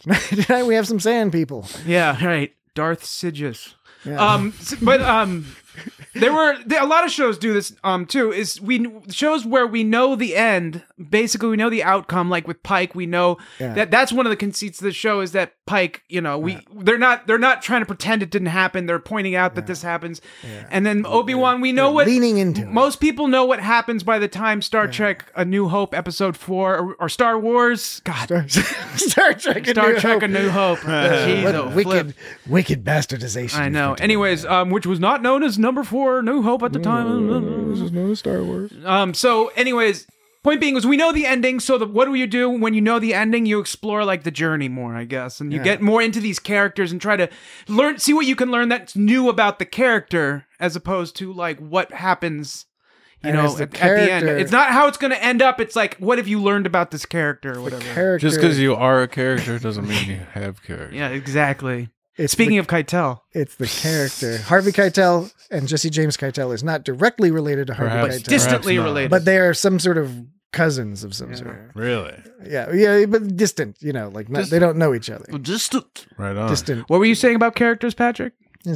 Tonight we have some sand people. Yeah, right. Darth Sidious. Yeah. A lot of shows do this too. Is shows where we know the end, basically we know the outcome. Like with Pike, we know that's one of the conceits of the show is that Pike, they're not trying to pretend it didn't happen. They're pointing out that this happens, and then Obi-Wan, we know what leaning into most people know what happens by the time Star Trek: A New Hope Episode 4 or Star Wars. God, Star Trek: A New Hope. Jeez, wicked bastardization. I know. Anyways, which was not known as number 4 New Hope at the time. This is known as Star Wars. So anyways, point being was we know the ending. So what do you do when you know the ending? You explore like the journey more, I guess, and you get more into these characters and try to see what you can learn that's new about the character, as opposed to like what happens. At the end. It's not how it's going to end up. It's like, what have you learned about this character or whatever? Just because you are a character doesn't mean you have character. Yeah, exactly. Speaking of Keitel. It's the character. Harvey Keitel and Jesse James Keitel is not directly related to Harvey Keitel. Distantly related. But they are some sort of cousins of some sort. Really? Yeah, but distant, they don't know each other. Distant. Right on. Distant. What were you saying about characters, Patrick?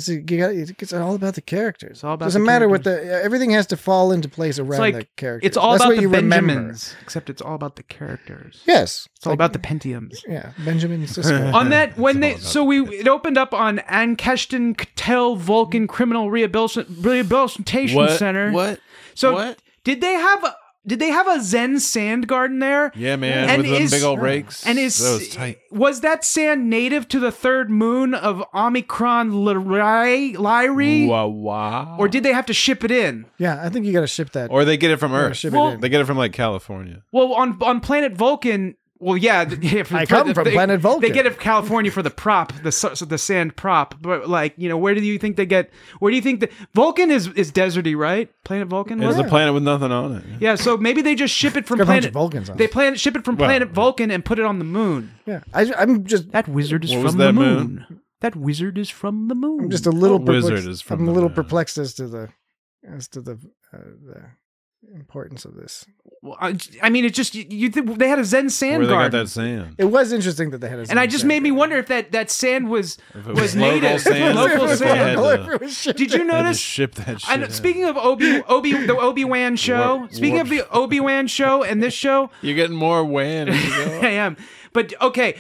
It's all about the characters. It's all about Doesn't matter what everything has to fall into place around the characters. It's all That's about what the you Benjamins, remember. except it's all about the characters. Yes. It's all about the Pentiums. Yeah, Benjamin Sisko. On that, it opened up on Ankesten Keitel Vulcan Criminal Rehabilitation Center. What? So what? Did they have a Zen sand garden there? Yeah, man, and with them big old rakes. And was that sand native to the third moon of Omicron Lyrae? Wow. Or did they have to ship it in? Yeah, I think you got to ship that. Or they get it from Earth. They get it from like California. Well, on planet Vulcan. Well, yeah, I come from planet Vulcan. They get it from California for the prop, the sand prop. But where do you think they get? Where do you think that Vulcan is deserty, right? Planet Vulcan. It's a planet with nothing on it. Yeah, so maybe they just ship it from planet Vulcan. They ship it from planet Vulcan and put it on the moon. Yeah, I'm just that wizard is from the moon. That wizard is from the moon. I'm just a little perplexed. I'm a little perplexed as to the importance of this. Well, I mean, it's just they had a Zen sand garden. Where they got that sand? It was interesting that they had a Zen and I just made me wonder if that sand was native, local sand. Did you notice? Ship that shit. Speaking of the Obi-Wan show, speaking of the Obi-Wan show and this show, you're getting more Wan. I am, but okay,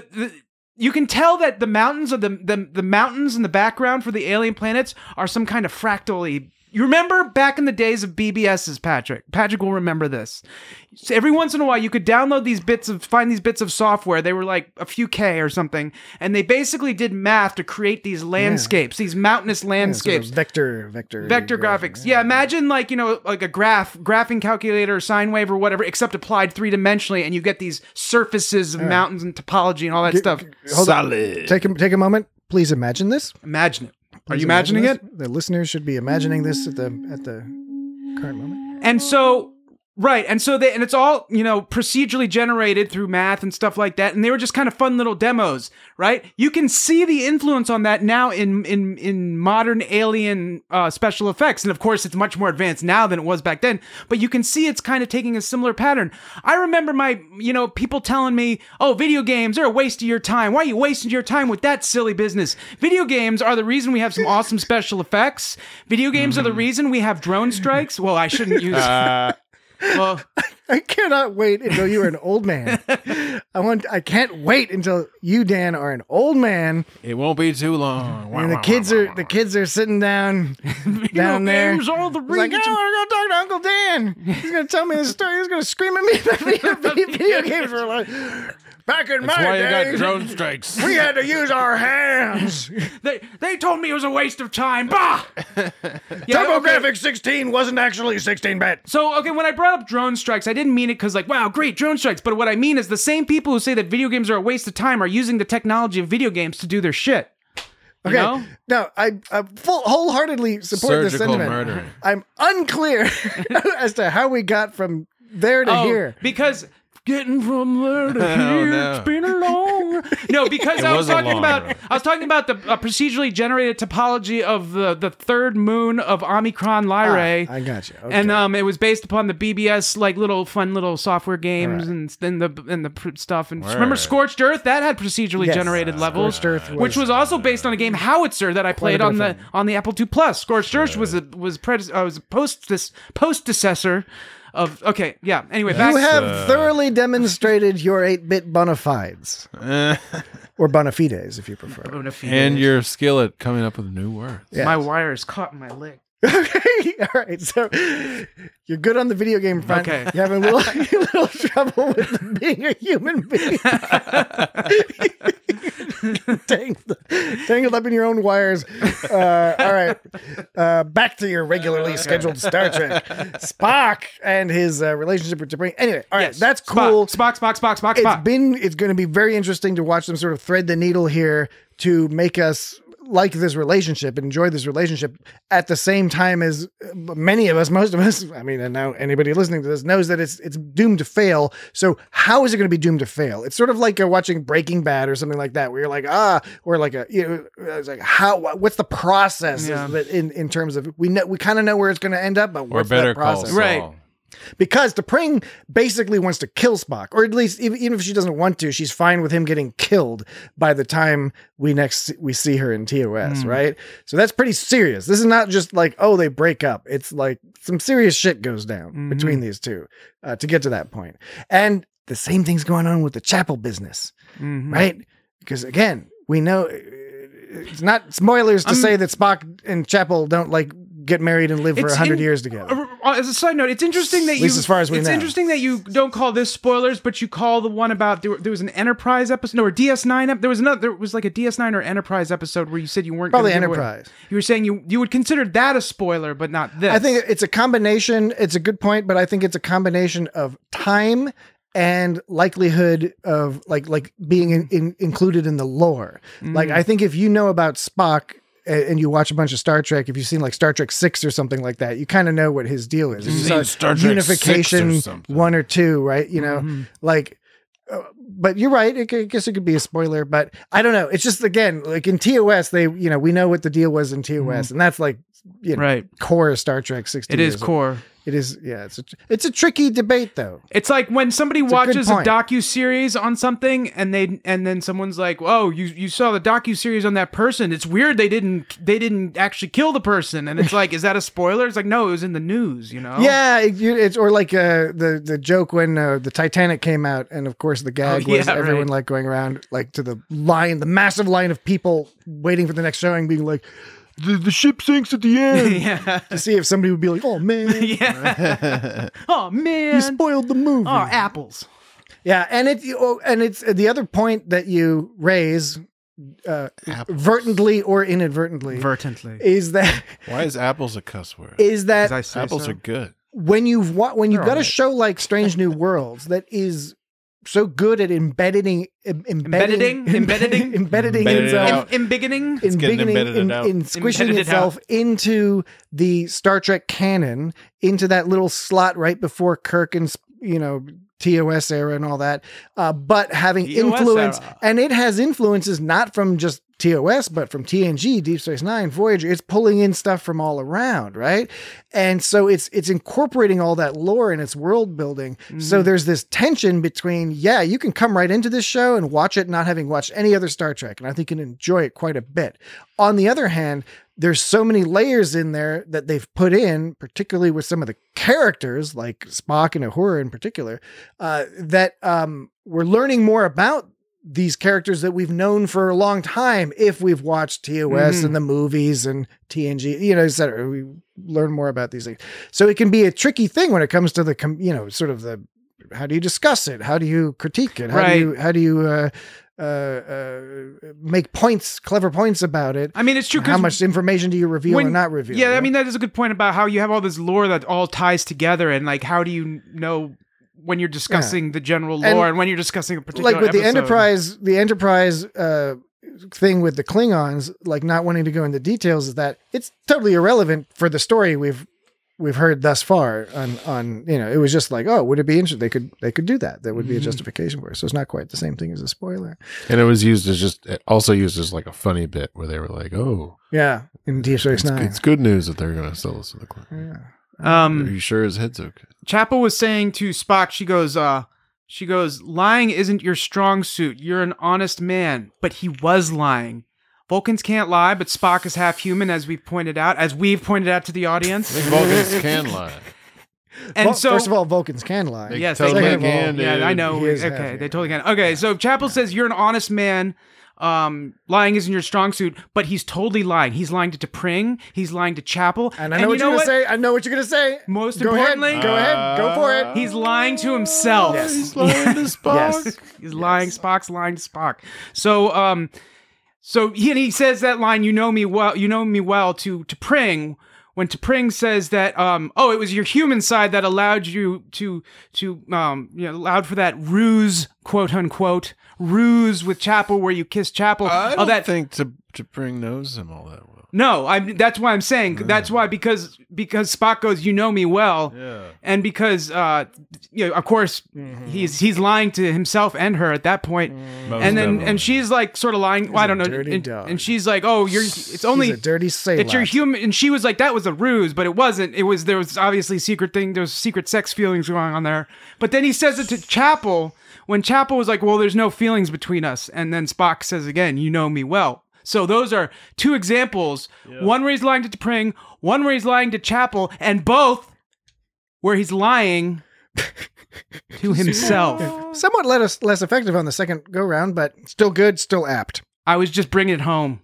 you can tell that the mountains of the mountains in the background for the alien planets are some kind of fractally. You remember back in the days of BBSs, Patrick? Patrick will remember this. So every once in a while, you could download find these bits of software. They were like a few K or something. And they basically did math to create these landscapes, these mountainous landscapes. Sort of vector graphics. Yeah, imagine like a graphing calculator, sine wave or whatever, except applied three-dimensionally. And you get these surfaces of mountains and topology and all that stuff. Solid. Take a moment. Please imagine this. Imagine it. Are you imagining it? The listeners should be imagining this at the current moment. And so, right, and it's all procedurally generated through math and stuff like that. And they were just kind of fun little demos, right? You can see the influence on that now in modern alien special effects, and of course, it's much more advanced now than it was back then. But you can see it's kind of taking a similar pattern. I remember people telling me, "Oh, video games are a waste of your time. Why are you wasting your time with that silly business? Video games are the reason we have some awesome special effects. Video games are the reason we have drone strikes." Well, I shouldn't use. Well, I cannot wait until you are an old man. I can't wait until you, Dan, are an old man. It won't be too long. And the kids are sitting down there. Games are the reason. Like, I want to go talk to Uncle Dan. He's gonna tell me the story. He's gonna scream at me that video games were like. Back in That's my why day, you got drone strikes. We had to use our hands. They told me it was a waste of time. Bah! TurboGrafx 16 wasn't actually 16-bit. So, okay, when I brought up drone strikes, I didn't mean it because wow, great, drone strikes. But what I mean is the same people who say that video games are a waste of time are using the technology of video games to do their shit. Okay, now I wholeheartedly support this sentiment. Murdering. I'm unclear as to how we got from there to here. Because getting from there to here. no. It's been a long. No, because I was was a talking long about road. I was talking about the procedurally generated topology of the third moon of Omicron Lyrae. I got you. Okay. And it was based upon the BBS like little fun little software games Right. and the stuff. And remember Word. Scorched Earth? That had procedurally Yes. generated levels, Scorched Earth which was also based on a game Howitzer that I played bit on of the fun. Apple II Plus. Scorched Earth was a post-decessor of Anyway, back you have thoroughly demonstrated your 8-bit bona fides. Or bona fides, if you prefer. And your skill at coming up with new words. Yes. My wire is caught in my leg. Okay, all right. So you're good on the video game front. Okay. You're having a little trouble with being a human being. Tangled up in your own wires. All right. Back to your regularly scheduled Star Trek. Spock and his relationship with T'Pring. Anyway, all right. Yes. That's cool. Spock. It's going to be very interesting to watch them sort of thread the needle here to make us like this relationship and enjoy this relationship at the same time as many of us, most of us, I mean, and now anybody listening to this knows that it's doomed to fail. So how is it going to be doomed to fail? It's sort of like watching Breaking Bad or something like that, where you're like, or like it's like what's the process in terms of, we kind of know where it's going to end up, but Or what's better that call process? Saul. Right. Because T'Pring basically wants to kill Spock, or at least even if she doesn't want to, she's fine with him getting killed by the time we see her in TOS, right? So that's pretty serious. This is not just like, oh, they break up. It's like some serious shit goes down between these two to get to that point. And the same thing's going on with the chapel business, right? Because again, we know it's not spoilers to say that Spock and Chapel don't like get married and live for 100 years together. As a side note, it's interesting that At least as far as we know. It's interesting that you don't call this spoilers, but you call the one about there was an Enterprise episode or DS9. There was like a DS9 or Enterprise episode where you said you weren't Probably gonna give away- Enterprise. You were saying you would consider that a spoiler, but not this. I think it's a combination. It's a good point, but I think it's a combination of time and likelihood of like being included in the lore. Like, I think if you know about Spock and you watch a bunch of Star Trek, if you've seen like Star Trek 6 or something like that, you kind of know what his deal is. If you saw Star Trek 6 or Unification something. 1 or 2, right? You know, like, but you're right. I guess it could be a spoiler, but I don't know. It's just, again, like in TOS, we know what the deal was in TOS, and that's like, right. core Star Trek 60 It is years. core. It is, yeah. It's a tricky debate, though. It's like when somebody a good watches a point. docu-series on something and then someone's like, "Oh, you saw the docu-series on that person. It's weird they didn't actually kill the person." And it's like, is that a spoiler? It's like, no, it was in the news, you know? Yeah, it's or like the joke when the Titanic came out, and of course the gag was everyone like going around like to the massive line of people waiting for the next showing, being like, the ship sinks at the end, to see if somebody would be like, "Oh man, Oh man, you spoiled the movie." Oh, apples. Yeah, and it's the other point that you raise, vertently or inadvertently, Vertently. is that Why is apples a cuss word? As I say Apples so. are good. when you've got a alright. show like Strange New Worlds that is so good at embedding Embedding? itself, Embiggening? getting embedded out. in squishing Embedded itself into the Star Trek canon, into that little slot right before Kirk and TOS era and all that, but having TOS influence, era. and it has influences not from just TOS, but from TNG, Deep Space Nine, Voyager. It's pulling in stuff from all around, right? And so it's incorporating all that lore and its world building. So there's this tension between, you can come right into this show and watch it not having watched any other Star Trek, and I think you can enjoy it quite a bit. On the other hand, there's so many layers in there that they've put in, particularly with some of the characters like Spock and Uhura in particular, that we're learning more about these characters that we've known for a long time if we've watched TOS and the movies and TNG, et cetera. We learn more about these things. So it can be a tricky thing when it comes to the, sort of the, how do you discuss it? How do you critique it? How do you make clever points about it? I mean, it's true. How much information do you reveal or not reveal? Yeah, I mean, that is a good point about how you have all this lore that all ties together, and like, how do you know when you're discussing the general lore and when you're discussing a particular like with episode? the Enterprise thing with the Klingons, like not wanting to go into details, is that it's totally irrelevant for the story we've we've heard thus far on it was just like, oh, would it be interesting? They could do that. That would be a justification for it. So it's not quite the same thing as a spoiler. And it was used as like a funny bit where they were like, oh, yeah, in Deep Space Nine. it's good news that they're going to sell us to the Klingon. Yeah. Are you sure his head's okay? Chapel was saying to Spock, she goes, lying isn't your strong suit. You're an honest man. But he was lying. Vulcans can't lie, but Spock is half human, as we've pointed out to the audience. I think Vulcans can lie. And so, first of all, Vulcans can lie. Yes, totally they Second of all, can. yeah, dude. I know. He is Okay, half they totally can. Okay, so Chapel says you're an honest man. Lying isn't your strong suit, but he's totally lying. He's lying to T'Pring. He's lying to Chapel. And I know what you're going to say. I know what you're going to say. Most Go importantly, ahead. Go ahead. Go for it. he's lying to himself. Yes. He's lying to Spock. Yes. He's lying. Spock's lying to Spock. So he says that line, you know me well to T'Pring, when T'Pring says that, it was your human side that allowed you allowed for that ruse, quote unquote, ruse with Chapel where you kiss Chapel. I don't think T'Pring knows him all that well. No, that's why I'm saying that's why because Spock goes, you know me well, and because of course he's lying to himself and her at that point, and she's like sort of lying. Well, I don't know, and she's like, oh, it's only He's a dirty sailor. it's your human, and she was like, that was a ruse, but it wasn't. There was obviously there's secret sex feelings going on there. But then he says it to Chapel when Chapel was like, well, there's no feelings between us, and then Spock says again, you know me well. So those are two examples. Yeah. One where he's lying to T'Pring, one where he's lying to Chapel, and both where he's lying to himself. Somewhat less effective on the second go round, but still good, still apt. I was just bringing it home.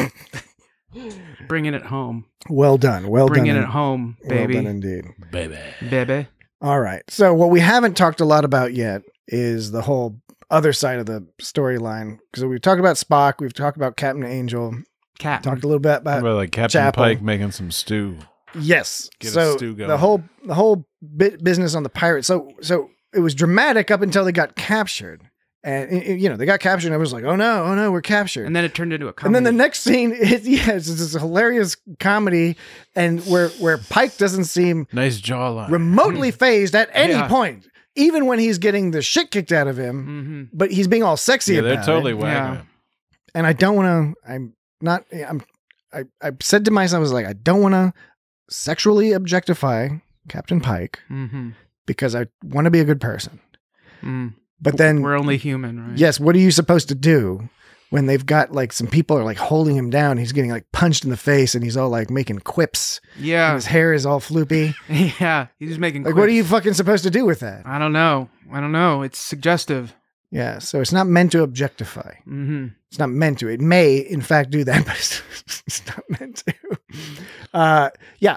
Bringing it home. Well done. Bringing it home, baby. Well done indeed. Baby. All right. So what we haven't talked a lot about yet is the whole other side of the storyline, because we've talked about Spock, we've talked about Captain Angel, talked a little bit about like Captain Chapel. Pike making some stew. Yes, Get a stew going. the whole business on the pirates. So it was dramatic up until they got captured, and they got captured, and I was like, oh no, we're captured, and then it turned into a comedy. And then the next scene, it's this hilarious comedy, and where Pike doesn't seem nice jawline, remotely phased at any point. Even when he's getting the shit kicked out of him, but he's being all sexy about it. They're totally wagging him. And I don't want to, I said to myself, I was like, I don't want to sexually objectify Captain Pike because I want to be a good person. But then we're only human, right? Yes. What are you supposed to do when they've got like some people are like holding him down? He's getting like punched in the face and he's all like making quips. Yeah. And his hair is all floopy. Yeah. He's just making like, quips. what are you fucking supposed to do with that? I don't know. It's suggestive. Yeah. So it's not meant to objectify. It's not meant to. It may in fact do that, but it's not meant to.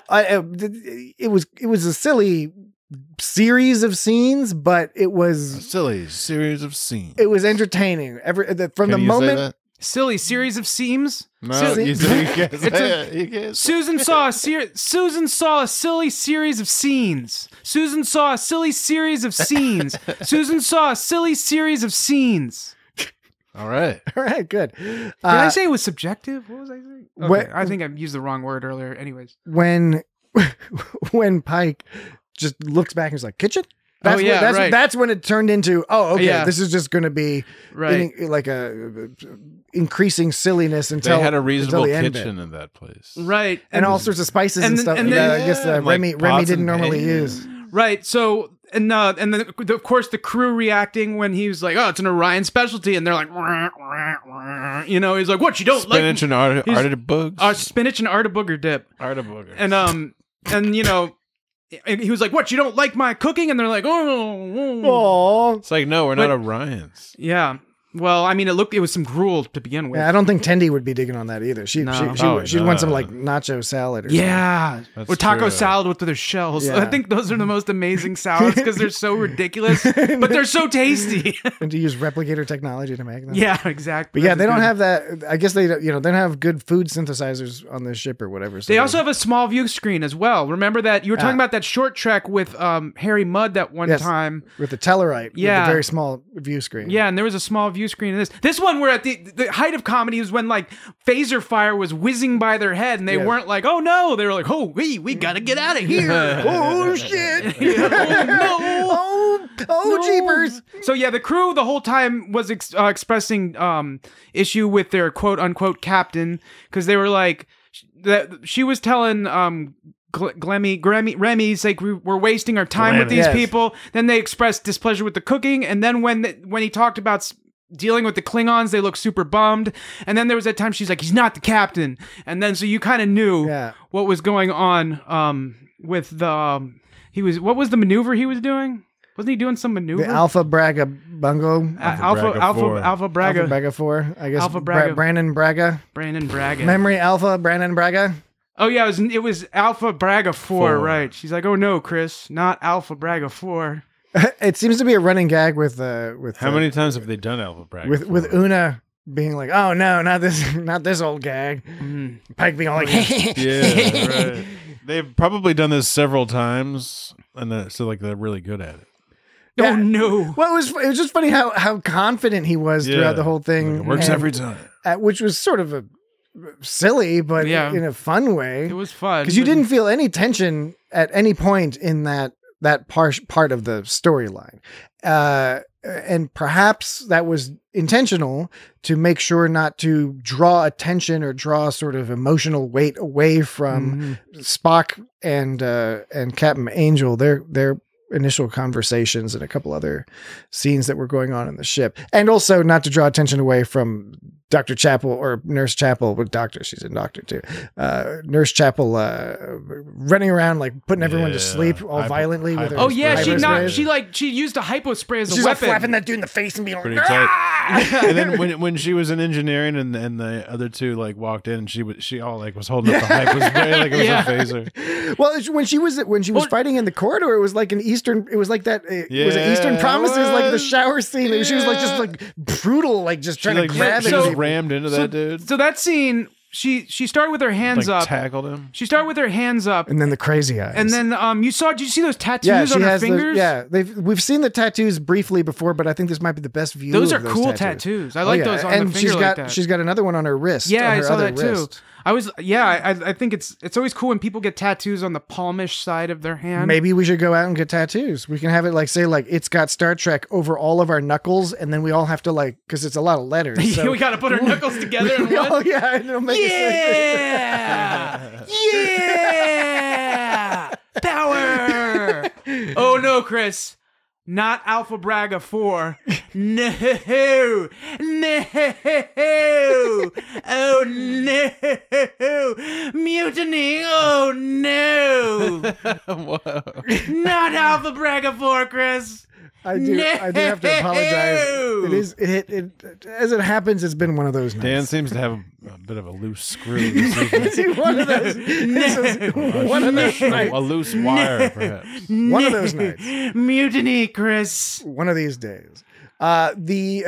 It was a silly series of scenes, but it was a silly series of scenes. It was entertaining. From the moment. Silly series of seams. No, you can't say it. Susan saw a silly series of scenes. Susan saw a silly series of scenes. Susan saw a silly series of scenes. All right, good. Did I say it was subjective? What was I saying? Okay, I think I used the wrong word earlier. Anyways, when Pike just looks back and is like, kitchen? That's when it turned into, this is just going to be like a increasing silliness until they had a reasonable kitchen in that place, right? And all sorts of spices and stuff. And I guess Remy didn't normally use. Right. So and then of course the crew reacting when he was like, oh, it's an Orion specialty, and they're like, he's like, what, you don't spinach and artibugs? Spinach and artibuger dip. Artibuger. And he was like, what, you don't like my cooking? And they're like, oh. It's like, no, we're not Orions. Yeah. Well, I mean, it was some gruel to begin with. Yeah, I don't think Tendi would be digging on that either. She'd want some like nacho salad or something. Or taco salad with their shells. Yeah. I think those are the most amazing salads because they're so ridiculous, but they're so tasty. And to use replicator technology to make them. Yeah, exactly. But yeah, they don't have that. I guess they don't have good food synthesizers on this ship or whatever. So they also have a small view screen as well. Remember that you were talking about that short trek with Harry Mudd that one time with the Tellarite. With the very small view screen. Yeah, and there was a small view review screen of this. This one, we're at the height of comedy is when like phaser fire was whizzing by their head, and they weren't like, oh no, they were like, oh we gotta get out of here. Oh shit! Oh no! Oh jeepers! So yeah, the crew the whole time was expressing issue with their quote unquote captain, because they were like that she was telling Remy's like we're wasting our time with these people. Then they expressed displeasure with the cooking, and then when he talked about dealing with the Klingons, they looked super bummed. And then there was that time she's like, he's not the captain, and then so you kind of knew what was going on with the what was the maneuver he was doing? Wasn't he doing some maneuver? The Alpha Braga Bungo. Alpha Braga. Alpha Braga 4. I guess Alpha Braga. Brandon Braga. Memory Alpha Brandon Braga. Oh yeah, it was Alpha Braga 4, right? She's like, oh no, Chris, not Alpha Braga 4. It seems to be a running gag with how many times have they done Alpha Braga? With Una being like, oh no, not this old gag. Pike being all like, yeah, right. They've probably done this several times, and so like they're really good at it. Yeah. Oh no! Well, it was just funny how confident he was throughout the whole thing. Like, it works every time. Which was sort of a silly, but in a fun way. It was fun because you didn't feel any tension at any point in that part of the storyline, and perhaps that was intentional to make sure not to draw attention or draw sort of emotional weight away from Spock and Captain Angel. Their initial conversations and a couple other scenes that were going on in the ship, and also not to draw attention away from Dr. Chapel or Nurse Chapel with Doctor. She's a doctor too. Nurse Chapel running around like putting everyone to sleep all violently with her. Oh yeah, she used a hypo spray as a weapon. Like slapping that dude in the face and being pretty like, tight. And then when she was in engineering and the other two like walked in, and she all like was holding up the hypo spray like it was a phaser. Well, when she was fighting in the corridor, it was like an Eastern. It was like that. Was it Eastern Promises, like the shower scene. She was like just like brutal, like just trying to grab it. Rammed into that dude. So that scene, she started with her hands up. Tackled him. She started with her hands up, and then the crazy eyes. And then did you see those tattoos on her fingers? We've seen the tattoos briefly before, but I think this might be the best view. Those of are cool tattoos. I like those on the finger. She's got another one on her wrist. Yeah, I saw that too. I think it's always cool when people get tattoos on the palmish side of their hand. Maybe we should go out and get tattoos. We can have it it's got Star Trek over all of our knuckles, and then we all have to because it's a lot of letters. So we got to put our knuckles together. And oh yeah, it'll make yeah, power. Oh no, Chris. Not Alpha Braga 4. No. Oh no. Mutiny. Oh no. Whoa. Not Alpha Braga 4, Chris. I do have to apologize. As it happens, it's been one of those nights. Dan seems to have a bit of a loose screw. One of those nights. A loose wire, perhaps. One of those nights. Mutiny, Chris. One of these days. But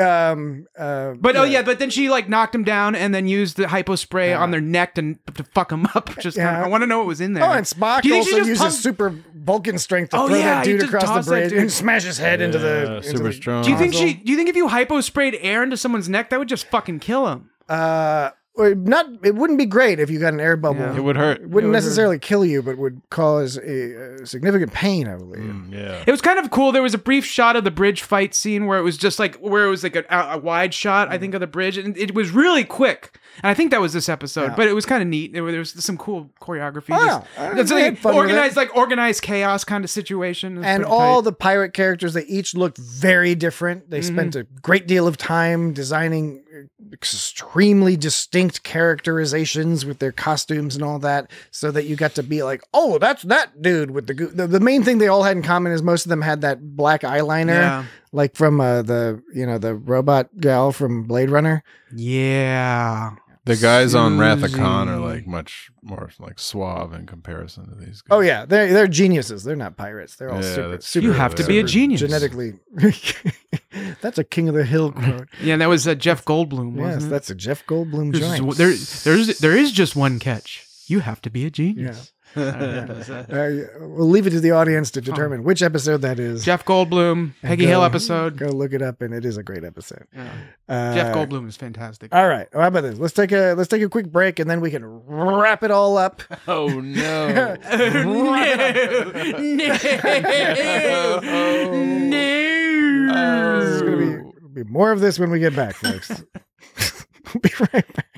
then she like knocked him down and then used the hypo spray on their neck to fuck him up. I want to know what was in there. Oh, and Spock also uses super Vulcan strength to throw that dude across the bridge and smash his head into the super strong. Do you think if you hypo sprayed air into someone's neck, that would just fucking kill him? It wouldn't be great if you got an air bubble. Yeah. It would hurt. It wouldn't necessarily kill you, but would cause a significant pain, I believe. It was kind of cool. There was a brief shot of the bridge fight scene where it was a wide shot, I think, of the bridge, and it was really quick. And I think that was this episode, but it was kind of neat. There was some cool choreography. It's like organized chaos kind of situation. And all the pirate characters, they each looked very different. They spent a great deal of time designing extremely distinct characterizations with their costumes and all that, so that you got to be like, oh, that's that dude with the main thing they all had in common is most of them had that black eyeliner, like from the robot gal from Blade Runner. Yeah. The guys on Wrath of Khan are like much more like suave in comparison to these guys. Oh yeah, they're geniuses. They're not pirates. They're all super. You have to be a genius genetically. That's a King of the Hill quote. Yeah, that was Jeff Goldblum. Wasn't it? That's a Jeff Goldblum joint. There is just one catch. You have to be a genius. We'll leave it to the audience to determine which episode that is. Jeff Goldblum, Peggy Hill episode. Go look it up, and it is a great episode. Jeff Goldblum is fantastic. All right, how about this? Let's take a quick break, and then we can wrap it all up. Oh no! There's gonna be more of this when we get back, folks. We'll be right back.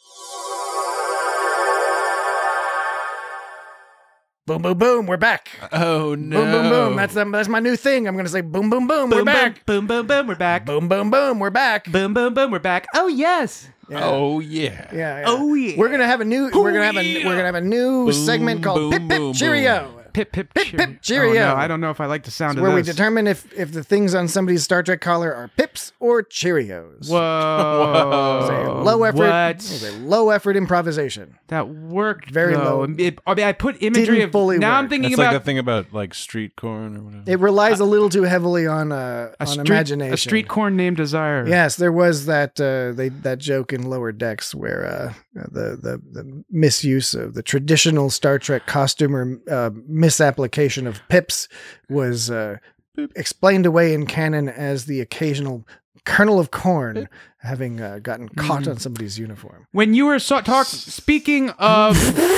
Boom, boom, boom. We're back. Oh no! Boom, boom, boom. That's my new thing. I'm gonna say boom, boom, boom. We're back. Boom, boom, boom. We're back. Boom, boom, boom. We're back. Boom, boom, boom. We're back. Oh yes. Yeah. Oh yeah! Yeah. Oh yeah. We're gonna have a new. We're gonna have a new segment called Pip Pip Cheerio. Pip pip Pip Pip Cheerio. Oh, no, I don't know if I like the sound of where we this. determine if the things on somebody's Star Trek collar are pips or Cheerios. Whoa. It's a low effort. What? It's a low effort improvisation. That worked Very though. low. I put imagery Didn't of. fully Now I'm work. thinking It's about like the thing about like street corn or whatever. It relies a little too heavily on imagination. A street corn named Desire. Yes, there was that that joke in Lower Decks where the misuse of the traditional Star Trek costumer misapplication of pips was explained away in canon as the occasional kernel of corn having gotten caught on somebody's uniform. When you were speaking of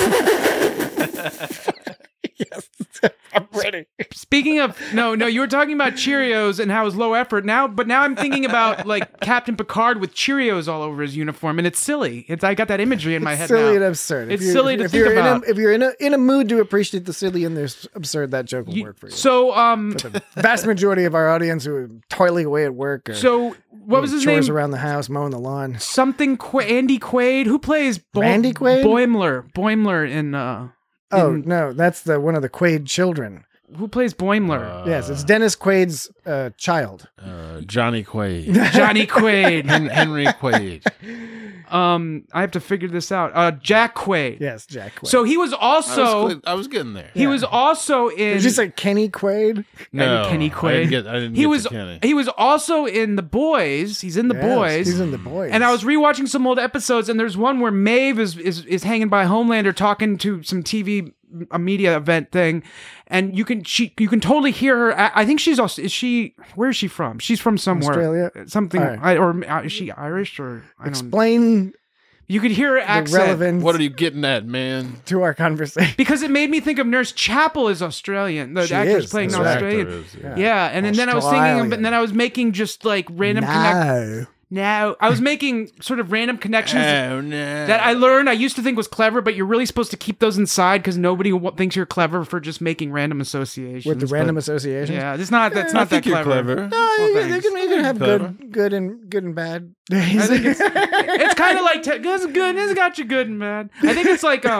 Yes, I'm ready. speaking of no, you were talking about Cheerios and how it was low effort. Now I'm thinking about like Captain Picard with Cheerios all over his uniform, and it's silly. I got that imagery in my head Silly now. and absurd. It's silly to think about. If you're in a mood to appreciate the silly and the absurd, that joke will work for you. So The vast majority of our audience who are toiling away at work or so what was his chores name? around the house, mowing the lawn. Something Andy Quaid. Who plays Randy Quaid? Boimler in Oh no, that's one of the Quaid children. who plays Boimler? Yes, it's Dennis Quaid's child. Johnny Quaid, Johnny Quaid. Henry Quaid. I have to figure this out. Jack Quaid. Yes, Jack Quaid. So he was also I was getting there. he was also in. did you say Kenny Quaid? No, Kenny Quaid. I didn't he get was to Kenny. he was also in The Boys. He's in The Yes, Boys. He's in The Boys. And I was rewatching some old episodes, and there's one where Maeve is hanging by Homelander talking to some TV a media event thing, and you can totally hear her. I think she's also where is she from? She's from somewhere. Australia? Something. All right. Or is she Irish or I don't. Explain You could hear her the accent. relevance What are you getting at, man? to our conversation. Because it made me think of Nurse Chapel is Australian. The She actor's is. playing That's an right. Australian. Actor is, Yeah, and then I was thinking, Australian. and then I was making just like random No. Now I was making sort of random connections Oh no! that I learned. I used to think was clever, but you're really supposed to keep those inside because nobody thinks you're clever for just making random associations. With the random but- associations. Yeah, it's not. That's not I think that you're clever. clever. No, you thanks. can have Clever. good and bad. I think it's kind of like it's good. It's got you good and bad. I think it's like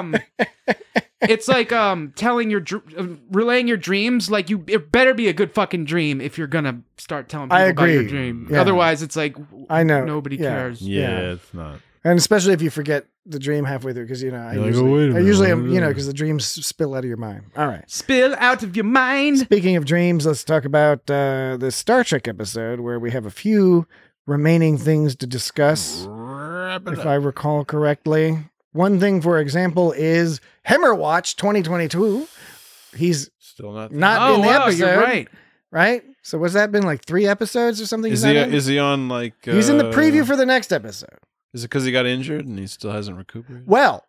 telling relaying your dreams. Like it better be a good fucking dream if you're gonna start telling people I about your agree. dream. Yeah. Otherwise, it's like I know. nobody Yeah. cares. Yeah, it's not. And especially if you forget the dream halfway through, because I You're like, oh, usually, wait a minute, am, what is that? because the dreams spill out of your mind. All right. Spill out of your mind. Speaking of dreams, let's talk about the Star Trek episode where we have a few remaining things to discuss, Wrap it if up. I recall correctly. One thing, for example, is Hammerwatch 2022. He's Still not. not in the wow, episode, you're right. right? So what's that been, like 3 episodes or something? Is he's he? not in? Is he on like? He's in the preview for the next episode. Is it because he got injured and he still hasn't recuperated? Well,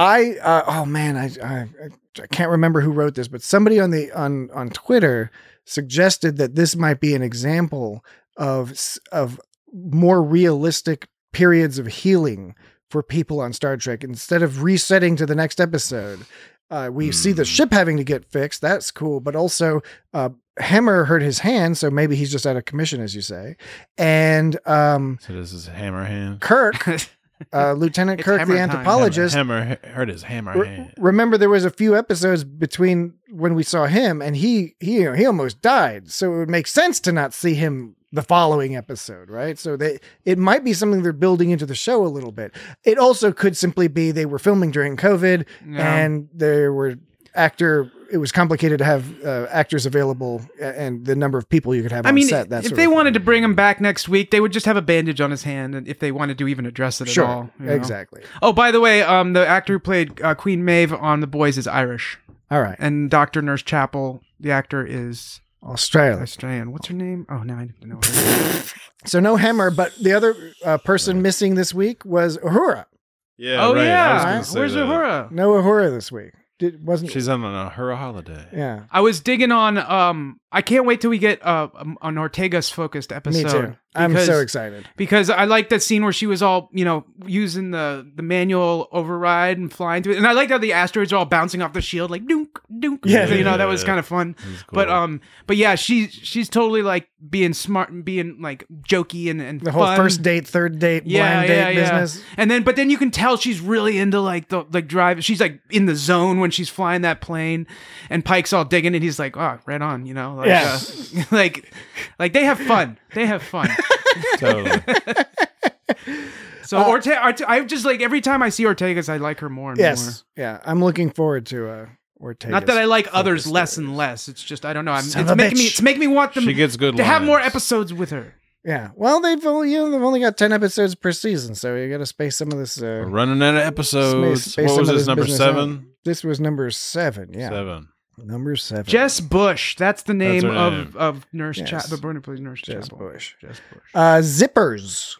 I can't remember who wrote this, but somebody on Twitter suggested that this might be an example of more realistic periods of healing for people on Star Trek. Instead of resetting to the next episode, we see the ship having to get fixed. That's cool, but also Hammer hurt his hand, so maybe he's just out of commission, as you say. And So this is hammer hand. Kirk, Lieutenant It's Kirk, hammer the time. anthropologist. Hammer hurt his hammer hand. Remember, there was a few episodes between when we saw him, and he almost died. So it would make sense to not see him the following episode, right? So it might be something they're building into the show a little bit. It also could simply be they were filming during COVID, Yeah. and there were actor it was complicated to have actors available and the number of people you could have I on mean, set. That if sort they of thing. wanted to bring him back next week, they would just have a bandage on his hand, and if they wanted to even address it Sure, at all. you know? exactly. Oh, by the way, the actor who played Queen Maeve on The Boys is Irish, All right. and Dr. Nurse Chapel, the actor, is Australia. Australian. What's her name? Oh, now I need to know her. So no Hemmer, but the other person missing this week was Uhura. Yeah. Oh right. I was yeah, gonna say where's that. Uhura? No Uhura this week. Wasn't She's on a her holiday. Yeah. I was digging on. I can't wait till we get an Ortega's focused episode. Me too. I'm so excited. Because I like that scene where she was all, using the manual override and flying through it. And I liked how the asteroids are all bouncing off the shield, like dunk, dunk. Yeah. That was kind of fun. Cool. But yeah, she's totally like being smart and being like jokey and The whole fun. first date, third date, blind date business. And but then you can tell she's really into like the drive. She's like in the zone when she's flying that plane, and Pike's all digging it. He's like, oh, right on, like, Yeah. like they have fun. They have fun. Totally. So Ortega, I just like every time I see Ortega's, I like her more and Yes. Yeah. I'm looking forward to Ortega. more. Not that I like others less and less. It's just I don't know. Son It's of a making me. bitch. It's making me want them She gets good to have lines. more episodes with her. Yeah. Well, they've only got 10 episodes per season, so you got to space some of this. We're running out of episodes. space What some was of this, this number business 7? out. This was number 7. Yeah. 7. Number 7. Jess Bush. That's the name her of Nurse Yes. Chapel. The burner plays Nurse Jess Chapel. Bush. Jess Bush. Zippers.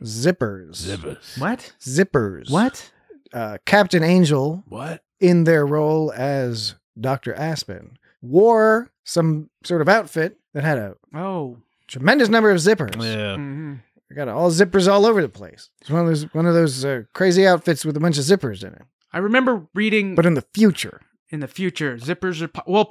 What? Zippers. What? Captain Angel, What? in their role as Dr. Aspen, wore some sort of outfit that had a Oh. tremendous number of zippers. Yeah. Mhm. I got all zippers all over the place. It's one of those crazy outfits with a bunch of zippers in it. I remember reading But in the future, in the future, zippers are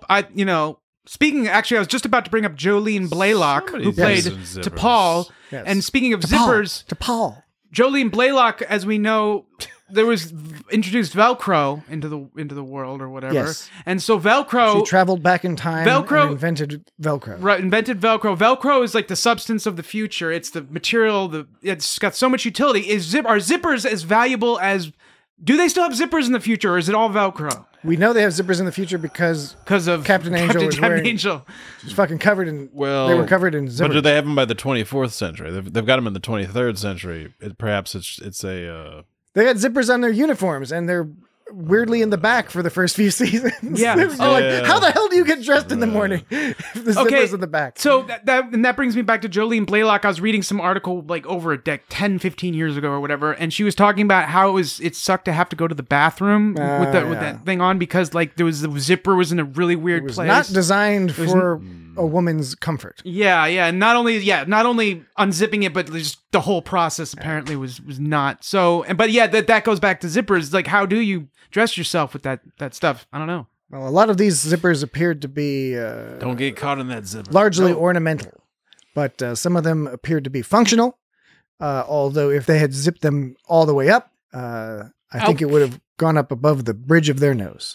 speaking. Actually, I was just about to bring up Jolene Blaylock, Somebody who played says zippers. T'Pol. yes. And speaking of zippers, to Paul. Jolene Blaylock, as we know, there was introduced Velcro into the world or whatever. Yes. And so Velcro She traveled back in time Velcro- and invented Velcro. invented Velcro. Velcro is like the substance of the future. It's the material. It's got so much utility. Are zippers as valuable as? Do they still have zippers in the future, or is it all Velcro? We know they have zippers in the future because Of Captain Angel was wearing- Angel. it's fucking covered in. Well, they were covered in zippers. But do they have them by the 24th century? They've got them in the 23rd century. Perhaps it's a. They got zippers on their uniforms, and they're weirdly in the back for the first few seasons. Yeah. They're like, Yeah. how the hell do you get dressed in the morning if the zipper's in the back? So that brings me back to Jolene Blaylock. I was reading some article like over 10, 15 years ago or whatever, and she was talking about how it sucked to have to go to the bathroom with that thing on because like the zipper was in a really weird it was place. not designed for a woman's comfort. Yeah, and not only unzipping it, but just the whole process apparently was not. So, but yeah, that goes back to zippers. Like, how do you dress yourself with that stuff? I don't know. Well, a lot of these zippers appeared to be Don't get caught in that zipper. largely ornamental, but some of them appeared to be functional. Although if they had zipped them all the way up, I think it would have gone up above the bridge of their nose.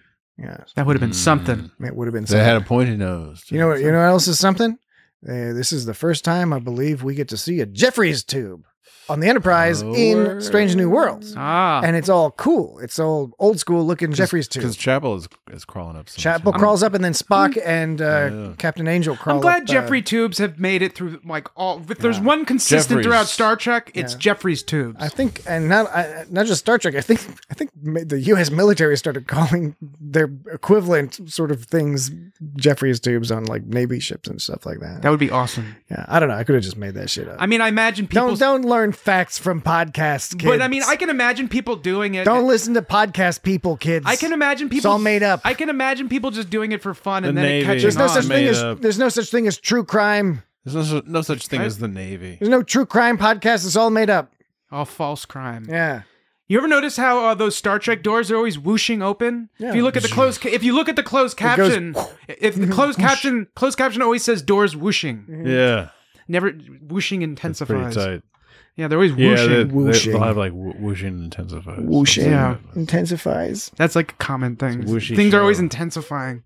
Yes, That would have been something. it would have been. They Something. had a pointy nose. You know what else is something? This is the first time I believe we get to see a Jeffries tube on the Enterprise in Strange New Worlds. And it's all cool. It's all old school looking Jeffries tube. Because Chapel is crawling up. Chapel crawls up, and then Spock and Captain Angel crawl I'm glad up. Jeffrey tubes have made it through like all. If there's one consistent Jeffries. throughout Star Trek, it's Yeah. Jeffrey's tubes. I think, and not just Star Trek. I think the U.S. military started calling their equivalent sort of things Jeffries tubes on like Navy ships and stuff like that. That would be awesome. Yeah, I don't know. I could have just made that shit up. I mean, I imagine people. Don't learn facts from podcasts, kids. But I mean, I can imagine people doing it. don't listen to podcast people, kids. I can imagine people. It's all made up. I can imagine people just doing it for fun and The then Navy. it catches There's no on. such thing Made as up. there's no such thing as true crime. There's no such thing as the Navy. There's no true crime podcast. It's all made up. All false crime. Yeah. You ever notice how those Star Trek doors are always whooshing open? Yeah. If you look at the closed caption, if the closed caption always says doors whooshing. Yeah. Never whooshing Pretty intensifies. tight. Yeah, they're always Yeah, whooshing. Whooshing. they'll have like whooshing intensifiers. Whooshing Yeah. intensifies. That's like a common thing. It's a whooshy Things are always show. intensifying.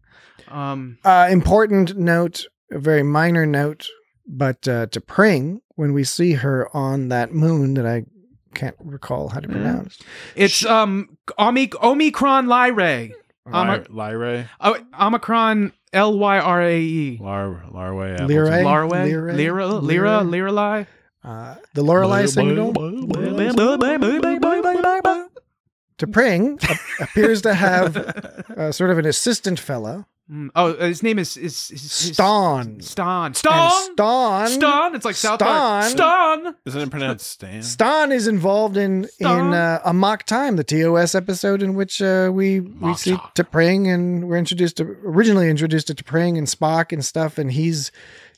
Important note, a very minor note, but to Pring, when we see her on that moon that I can't recall how to pronounce. It's Omicron Lyrae. Lyrae. Oh, Omicron, Lyrae. Larway. Lyrae? Lira. The Lorelei signal. T'Pring appears to have sort of an assistant fellow. Oh, his name is Ston. Ston. It's like South Park. Ston. Isn't it pronounced Stan? Ston is involved in A Mock Time, the TOS episode in which we see T'Pring, and we're originally introduced to T'Pring and Spock and stuff, and he's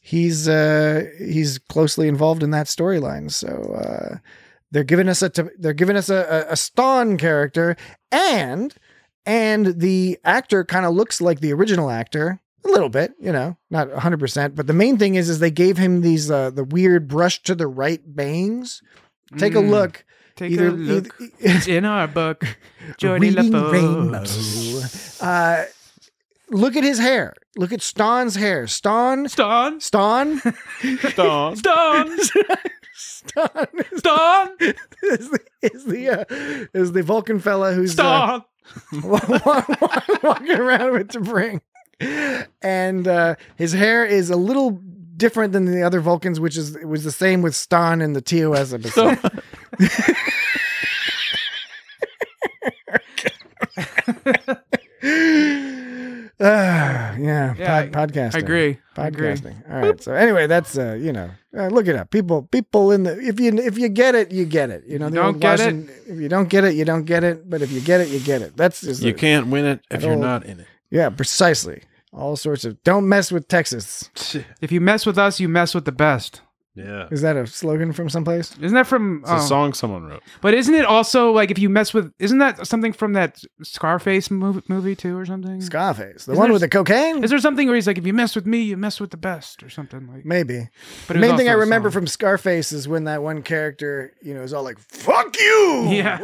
closely involved in that storyline. So they're giving us a Ston character, and the actor kind of looks like the original actor a little bit, not 100%. But the main thing is they gave him these the weird brush to the right bangs. Take a look. It's in our book. Jordy Reading LaFoe. Rainbow. Look at his hair. Look at Ston's hair. Ston is the Vulcan fella who's walking around with T'Pring, and his hair is a little different than the other Vulcans, which was the same with Ston in the TOS episode. Podcasting. I agree. Podcasting. All right. So anyway, that's look it up. People in the if you get it, you get it. Don't get it. If you don't get it, you don't get it. But if you get it, you get it. That's just you can't win it if you're not in it. Yeah, precisely. All sorts of don't mess with Texas. If you mess with us, you mess with the best. Yeah. Is that a slogan from someplace? Isn't that from It's a song someone wrote. But isn't it also like if you mess with? Isn't that something from that Scarface movie too, or something? Scarface, the one with the cocaine. Is there something where he's like, if you mess with me, you mess with the best, or something like? Maybe. But the main thing I remember from Scarface is when that one character, is all like, "Fuck you." Yeah.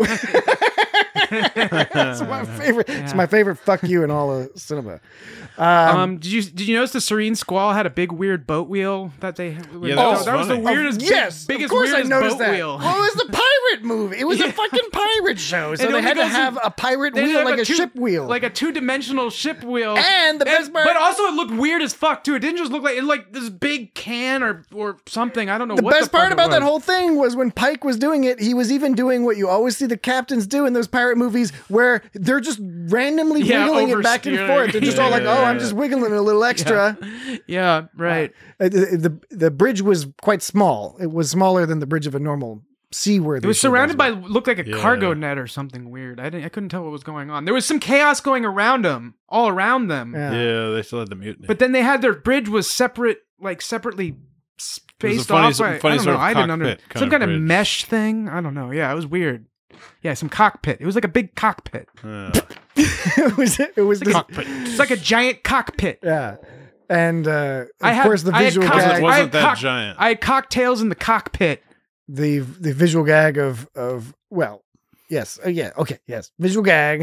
It's my favorite. Yeah. It's my favorite. Fuck you in all of cinema. Did you notice the Serene Squall had a big weird boat wheel that they? Yeah, that was the weirdest. Biggest, of course I noticed boat that. Wheel. Well, it was the pirate movie. It was a fucking pirate show, so they had to have a pirate wheel, like a ship wheel, like a 2-dimensional ship wheel. And the best part, but also it looked weird as fuck too. It didn't just look like this big can or something. I don't know. The best part about that whole thing was when Pike was doing it. He was even doing what you always see the captains do in those pirate movies, where they're just randomly wiggling it back and forth. They're just all like, "Oh, I'm just wiggling it a little extra." Yeah, right. The bridge was quite small. It was smaller than the bridge of a normal seaworthy. It was surrounded by looked like a cargo net or something weird. I couldn't tell what was going on. There was some chaos going around them, all around them. Yeah, they still had the mutiny. But then they had their bridge was separately spaced off. Funny sort of I didn't cockpit some kind of bridge. mesh thing. I don't know. Yeah, it was weird. Yeah, some cockpit. It was like a big cockpit. It was this cockpit. It's like a giant cockpit. Yeah. And of course the visual gag wasn't that giant. I had cocktails in the cockpit. The visual gag of visual gag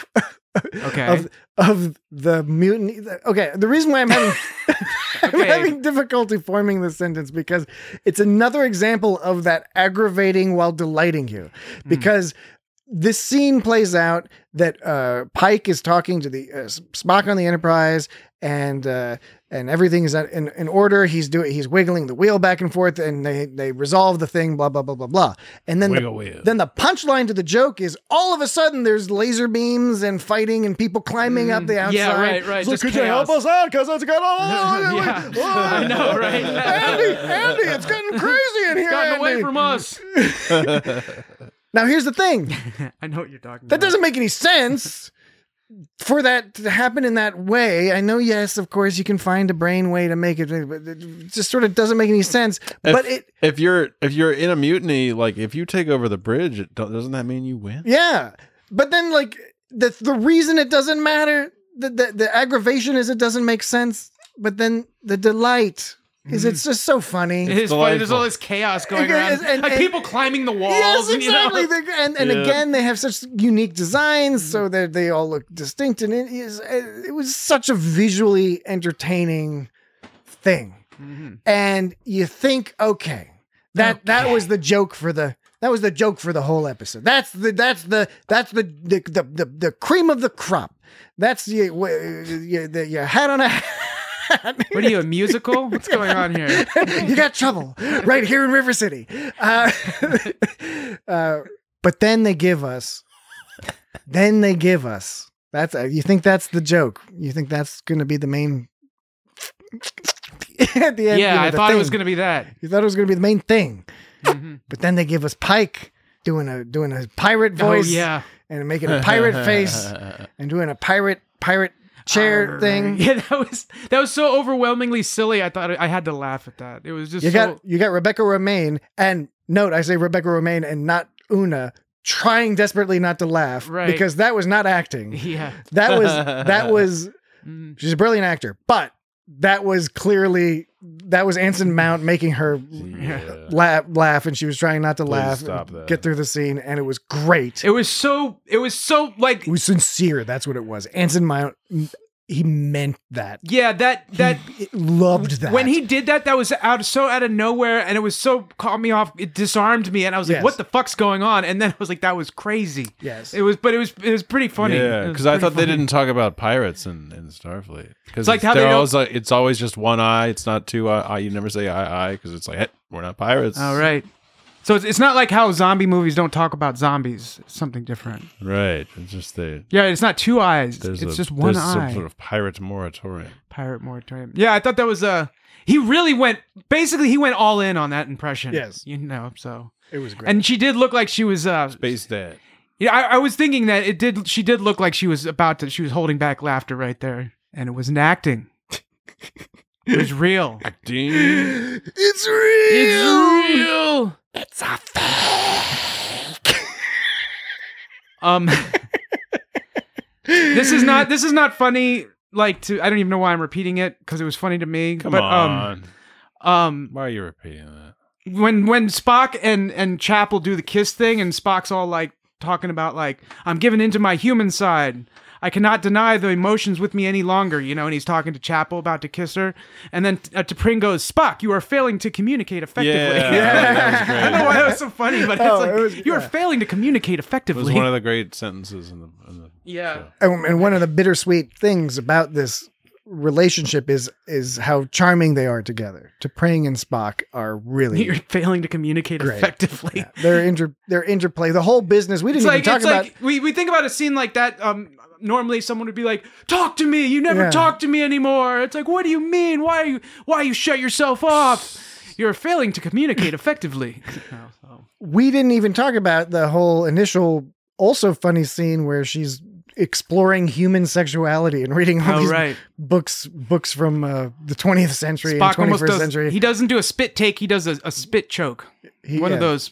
of the mutiny. Okay, the reason why I'm having I'm having difficulty forming this sentence because it's another example of that aggravating while delighting you, because this scene plays out that Pike is talking to the Spock on the Enterprise, and everything is in order. He's wiggling the wheel back and forth, and they resolve the thing. Blah blah blah blah blah. And then the punchline to the joke is all of a sudden there's laser beams and fighting and people climbing up the outside. Yeah, right. So could you help us out? Because it's got I know, right? Andy, it's getting crazy in here. It's gotten Andy. away from us. Now here's the thing. I know what you're talking about. That doesn't make any sense for that to happen in that way. I know, yes, of course, you can find a brain way to make it, but it just sort of doesn't make any sense. If you're in a mutiny, like if you take over the bridge, doesn't that mean you win? Yeah, but then like the reason it doesn't matter, the aggravation is it doesn't make sense. But then the delight is it's just so funny. It's funny. There's all this chaos going around, and people climbing the walls. Yes, exactly. And again, they have such unique designs, so that they all look distinct. And it was such a visually entertaining thing. And you think, okay, that was the joke for the That was the joke for the whole episode. That's the cream of the crop. That's your hat on a hat. What are you, a musical? What's going on here? You got trouble right here in River City. But then they give us. That's you think that's the joke? You think that's going to be the main? At the end, Yeah, I thought it was going to be that. You thought it was going to be the main thing, Mm-hmm. but then they give us Pike doing a pirate voice, Oh, yeah. and making a pirate face, and doing a pirate chair thing. Yeah, that was so overwhelmingly silly. I thought I had to laugh at that. It was just You got Rebecca Romaine, and note I say Rebecca Romaine and not Una, trying desperately not to laugh, Right. because that was not acting. Yeah. That was she's a brilliant actor, but that was Anson Mount making her laugh, and she was trying not to laugh, stop and that. get through the scene, and it was great. It was so like, It was sincere. That's what it was. Anson Mount, he meant that. yeah, He loved that. when he did that was out of nowhere, and it was so caught me off. It disarmed me, and I was like, Yes. "What the fuck's going on?" And then I was like, "That was crazy." Yes. it was pretty funny. Yeah, It was because I pretty thought they funny. didn't talk about pirates in Starfleet. Because like how they don't- always like, it's always just one eye. It's not two eye. You never say eye because it's like, hey, we're not pirates. All right. So it's not like how zombie movies don't talk about zombies. It's something different. Right. It's just Yeah, it's not two eyes. there's It's just one there's some eye. sort of pirate moratorium. Pirate moratorium. Yeah, I thought that was he really went all in on that impression. Yes. So It was great. and she did look like she was Space Dad. yeah, I was thinking that she did look like she was holding back laughter right there, and it wasn't acting. It was real. Acting. It's real. It's real. It's a fake. This is not funny. I don't even know why I'm repeating it, because it was funny to me. Come but, on. Why are you repeating that? When Spock and Chapel do the kiss thing, and Spock's all like talking about like, I'm giving into my human side. I cannot deny the emotions with me any longer, and he's talking to Chapel about to kiss her, and then T'Pring goes, Spock, you are failing to communicate effectively. Yeah, that was great. I don't know why that was so funny, but you are yeah. failing to communicate It effectively. was one of the great sentences in the Yeah. show. And one of the bittersweet things about this relationship is how charming they are together. T'Pring and Spock are really You're failing to communicate Great. effectively. their interplay. The whole business. We didn't even talk about. We think about a scene like that. Normally someone would be like, "Talk to me. You never Yeah. talk to me anymore." It's like, what do you mean? Why you shut yourself off? You're failing to communicate effectively. We didn't even talk about the whole initial, also funny scene where she's exploring human sexuality and reading all these right. books from the 20th century Spock and almost 21st does. century. He doesn't do a spit take. He does a spit choke. One of those.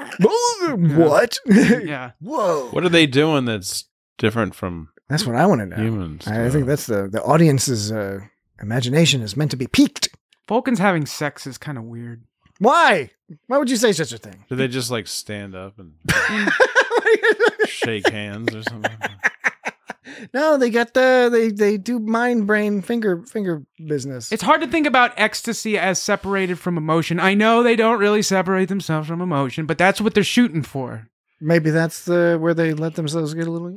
What? Yeah. Whoa. What are they doing that's different from That's what I want to know. humans? I think that's the audience's imagination is meant to be piqued. Vulcans having sex is kind of weird. Why? Why would you say such a thing? Do they just like stand up and shake hands or something? No, they got they do mind brain finger business. It's hard to think about ecstasy as separated from emotion. I know they don't really separate themselves from emotion, but that's what they're shooting for. Maybe that's where they let themselves get a little.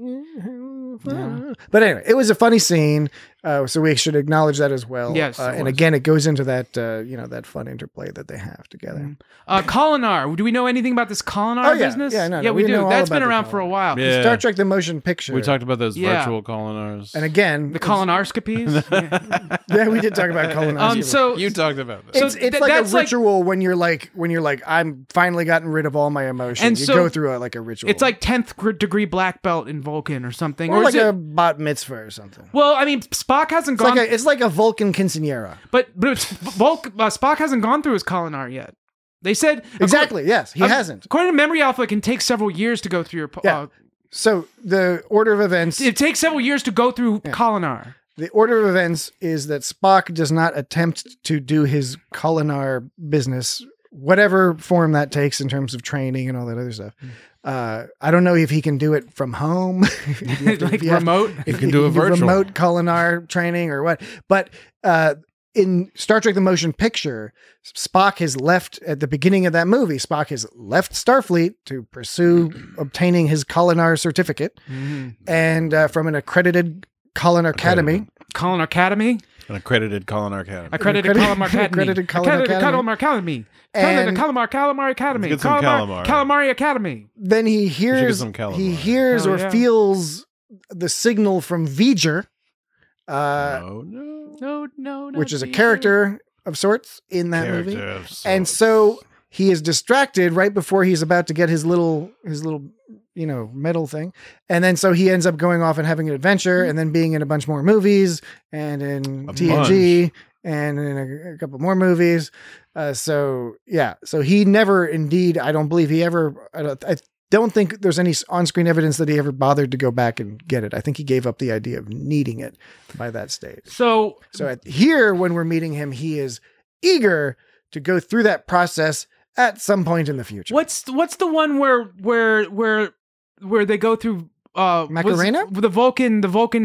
But anyway, it was a funny scene, so we should acknowledge that as well. Yes, it and was. again, it goes into that that fun interplay that they have together. Kolinar. Do we know anything about this Kolinar Oh, yeah. business? Yeah, no, yeah, we we do. know all That's been about the around for a Kolinar. while. Yeah. Star Trek: The Motion Picture. We talked about those Yeah. virtual colonars. and again, The Kolinarscopies. yeah, we did talk about Kolinar. So You talked about that. So it's th- like a that's like- ritual when you're like I'm finally gotten rid of all my emotion. And you so go through a ritual. it's like 10th degree black belt in Vulcan or something. or is like it? a bat mitzvah or something. Well, I mean, Spock hasn't gone, It's like a Vulcan quinceanera. but Spock hasn't gone through his Kolinar yet. They said Exactly. Yes, he hasn't. According to Memory Alpha, it can take several years to go through your. Yeah. So the order of events. It takes several years to go through Kolinar. The order of events is that Spock does not attempt to do his Kolinar business, whatever form that takes in terms of training and all that other stuff. I don't know if he can do it from home, Like remote. If can do a virtual. remote Kolinar training or what. But in Star Trek: The Motion Picture, Spock has left at the beginning of that movie. Spock has left Starfleet to pursue obtaining his Kolinar certificate, and from an accredited Kolinar Academy. Kolinar Academy. An accredited Kolinar Academy. Accredited Kolinar Academy. Accredited Kolinar Academy. And- Calamari Academy. Let's get some calamari. Calamari Academy. Then he get hears some calamari. he hears Hell or yeah. feels the signal from V'ger, Oh no. No. which is a character of sorts in that movie. Character of sorts. And so he is distracted right before he's about to get his little metal thing. And then so he ends up going off and having an adventure and then being in a bunch more movies and in A TNG and in a couple more movies. So he never indeed, I don't believe he ever, I don't think there's any on-screen evidence that he ever bothered to go back and get it. I think he gave up the idea of needing it by that stage. So Here, when we're meeting him, he is eager to go through that process at some point in the future. what's the one where they go through Macarena? the Vulcan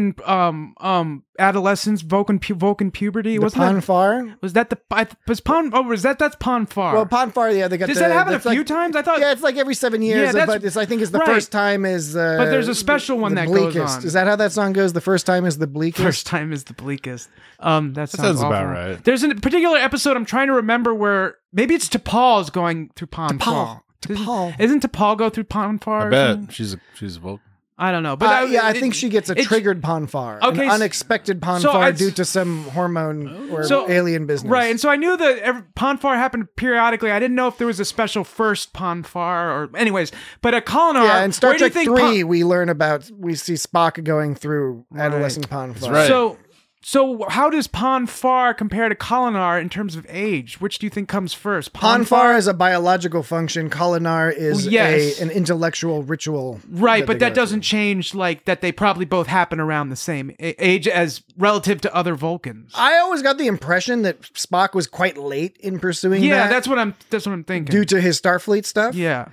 adolescence, Vulcan puberty? The Ponfar? Was that that's Ponfar? Well, Ponfar, yeah, they got. Does that happen a few times? I thought. Yeah, it's like every 7 years. Yeah, but I think it's the right. first time is. But there's a special one the that goes bleakest. on. Is that how that song goes? The first time is the bleakest. First time is the bleakest. That sounds awful. about right. There's a particular episode I'm trying to remember where maybe it's T'Pol's going through Ponfar. T'Pol. Isn't T'Pol go through Ponfar? I or bet something? she's a Vulcan. I don't know, but I think she gets a it- triggered Ponfar, Okay, an s- unexpected so Ponfar it's- due to some hormone or So- alien business. Right, and so I knew that Ponfar happened periodically. I didn't know if there was a special first Ponfar or, anyways. But a Kolinar. Yeah, in Star where do you Trek think 3, we see Spock going through Right. adolescent Ponfar. right. So how does Ponfar compare to Kolinar in terms of age? Which do you think comes first? Ponfar is a biological function. Kolinar is Yes. an intellectual ritual. Right, but they that go doesn't change, like, that they probably both happen around the same age as relative to other Vulcans. through. I always got the impression that Spock was quite late in pursuing Yeah, that. that's what I'm thinking. due to his Starfleet stuff. Yeah.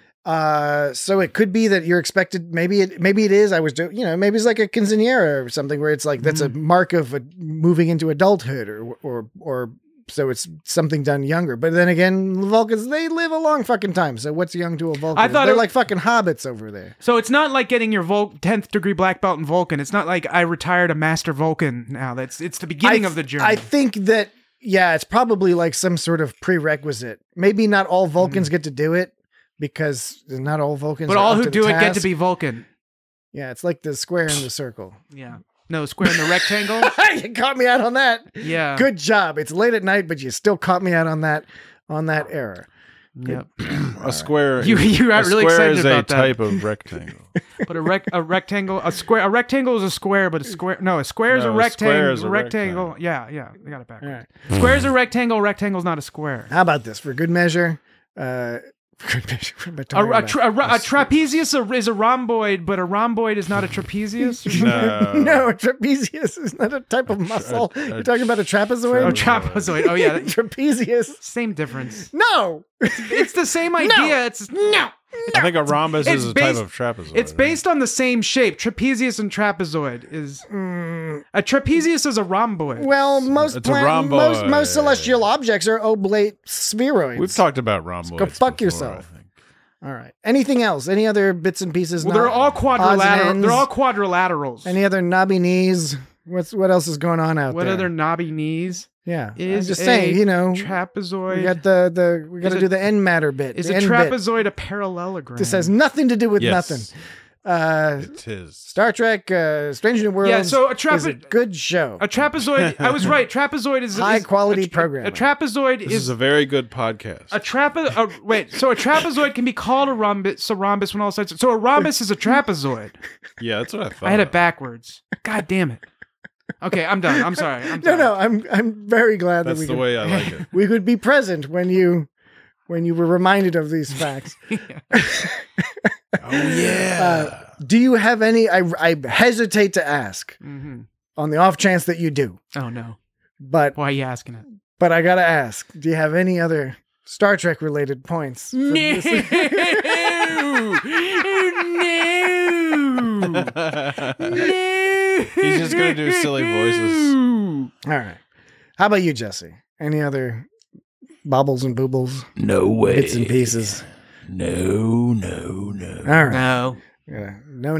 So it could be that you're expected. Maybe it is. Maybe it's like a quinceañera or something where it's like that's a mark of moving into adulthood, or so it's something done younger. But then again, Vulcans, they live a long fucking time. So what's young to a Vulcan? I thought they're it- like fucking hobbits over there. So it's not like getting your 10th degree black belt in Vulcan. It's not like I retired a master Vulcan now. It's the beginning of the journey. I think that it's probably like some sort of prerequisite. Maybe not all Vulcans get to do it because not all Vulcans. but are all up who to do the it get to task. be Vulcan. Yeah, it's like the square and the circle. Yeah. No, square in the rectangle. You caught me out on that. Yeah. Good job. It's late at night, but you still caught me out on that error. Yep. A square. You got a really square excited is about a that. type of rectangle. But a rectangle is a square, but a square is No, a a square rectangle. is a rectangle. Yeah, I got it back. All right. Square is a rectangle. Rectangle's not a square. How about this? For good measure, good measure. What am I talking about? A trapezius is a rhomboid, but a rhomboid is not a trapezius. No, a trapezius is not a type of muscle. You're talking about a trapezoid? Oh, trapezoid. Oh yeah, Trapezius. same difference. No. It's the same idea. It's no. I think a rhombus It's is a based- type of trapezoid. It's based on the same shape. Trapezius and trapezoid is a trapezius is a rhomboid. Well, most It's a rhomboid. most celestial objects are oblate spheroids. We've talked about rhomboids. Go fuck before, yourself. I think. All right. Anything else? Any other bits and pieces? Well, they're not all odds and quadrilateral. ends? They're all quadrilaterals. Any other knobby knees? What else is going on out What there? other knobby knees? Yeah, I'm Is just a saying. trapezoid. we got we got to Is do a- the end matter bit. Is the a end bit. trapezoid a parallelogram? This has nothing to do with Yes. nothing. It is. Star Trek, Strange New Worlds. Yeah, so a is a good show. A trapezoid. I was right. Trapezoid is High quality a programming. A trapezoid This is is a very good podcast. a wait. So a trapezoid can be called a rhombus. A rhombus when all sides. So a rhombus is a trapezoid. Yeah, that's what I thought. I had it backwards. God damn it. Okay, I'm done. I'm sorry. No, I'm very glad That's that we the could, way I like it. we could be present when you were reminded of these facts. Oh yeah. Do you have any? I hesitate to ask Mm-hmm. on the off chance that you do, Oh no. but Why are you asking it? I gotta ask. Do you have any other Star Trek related points? from this- No. He's just gonna do silly voices. All right. How about you, Jesse? Any other bobbles and boobles? No way. Bits and pieces. No. All right. No. Yeah. No.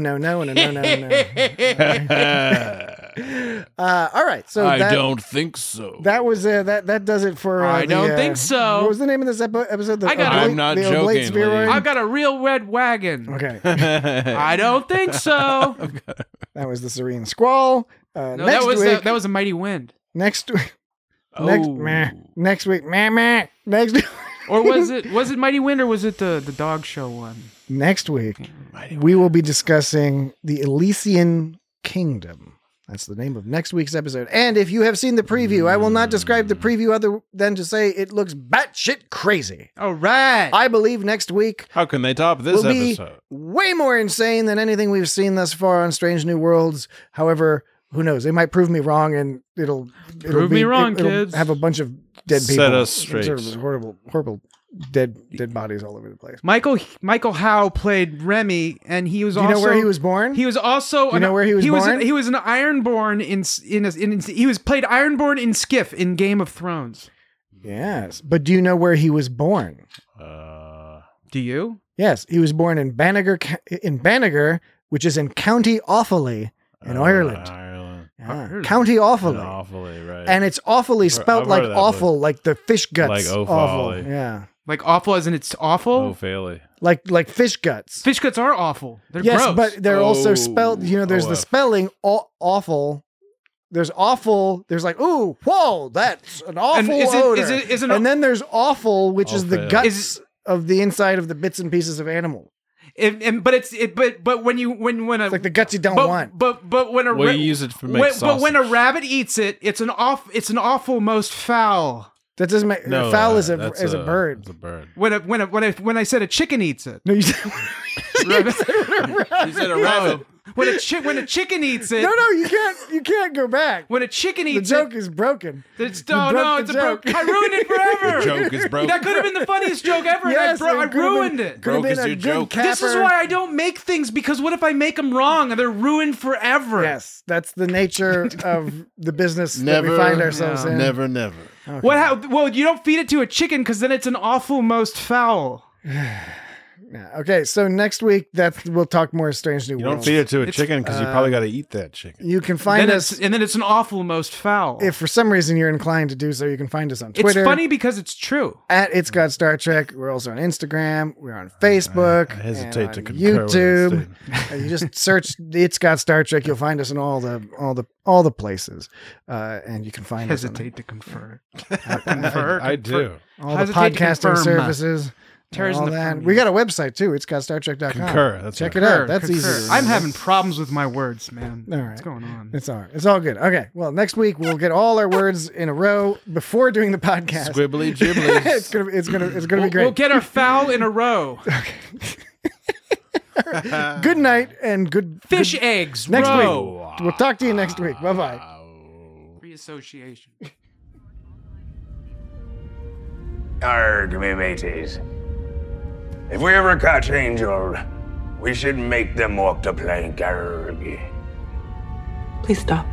All right. So I don't think so. that was that does it for. I don't think so. What was the name of this episode? I'm not joking, Spheroid? I've got a real red wagon. Okay. I don't think so. That was the Serene Squall. No, Next week. that was a mighty wind. Next week. Oh. Next week. Next week. Or was it Mighty Wind, or was it the dog show one? Next week, we will be discussing the Elysian Kingdom. That's the name of next week's episode. And if you have seen the preview, I will not describe the preview other than to say it looks batshit crazy. All right. I believe next week How can they top this will be episode? way more insane than anything we've seen thus far on Strange New Worlds. However, who knows? They might prove me wrong, and it'll me wrong, kids. Have a bunch of dead people. Set us straight. Sort of horrible dead bodies all over the place. Michael Howe played Remy, and he was Do you also know where he was born? He was also. Do you know where he was born? He was an Ironborn he was played Ironborn in Skiff in Game of Thrones. Yes, but do you know where he was born? Do you? Yes, he was born in Banagher, which is in County Offaly in Ireland. Yeah. County Offaly. Awfully, right. And it's awfully spelt I've like heard of that awful, like the fish guts. Like awful. Offaly. Yeah. Like awful as in it's awful? Oh, Fairly. Like fish guts. Fish guts are awful. They're Yes, gross. but they're also spelled, there's the OF. spelling awful. There's awful. There's like, ooh, whoa, that's an awful odor. And then there's awful, which is the Awful. guts of the inside of the bits and pieces of animal. But when a It's like the guts you don't want. But when a Well, you use it for make sausage. but when a rabbit eats it, it's an awful most foul. That doesn't make No, foul is a that's bird. It's a bird. When I said a chicken eats it. No, you said, You said a rabbit. When a chicken eats it. no, you can't go back. When a chicken The eats joke it. is broken. It's broke it's the a joke. I ruined it forever. The joke is broken. That could have been the funniest joke ever. Yes, and I it could've ruined been- it. Could have Broke been is a your good joke. capper. This is why I don't make things, because what if I make them wrong and they're ruined forever? Yes, that's the nature of the business that Never we find ourselves in. Never. Okay. Well, you don't feed it to a chicken because then it's an awful most foul. Yeah, okay, so next week we'll talk more Strange New You Worlds. don't feed it to a chicken because you probably got to eat that chicken. You can find Then us and then it's an awful most foul. if for some reason you're inclined to do so. You can find us on Twitter. It's funny because it's true. At It's Got Star Trek. We're also on Instagram. We're on Facebook. I hesitate and to on concur with that YouTube. statement. You just search It's Got Star Trek. You'll find us in all the places, and you can find Hesitate to confer. I do. us on all the hesitate to podcasting confirm. services. Terrors all in the that. Fermi. We got a website too. It's got StarTrek.com. Concur, that's Check right. it out. That's Concur. easy. I'm having problems with my words, man. All right. What's going on? It's all right. It's all good. Okay. Well, next week we'll get all our words in a row before doing the podcast. Squibbly gibblies. it's gonna be great. We'll get our foul in a row. Good night and good Fish eggs. next row. week. We'll talk to you next week. Bye bye. Free association. Arg, me mateys. If we ever catch Angel, we should make them walk the plank, arg. Please stop.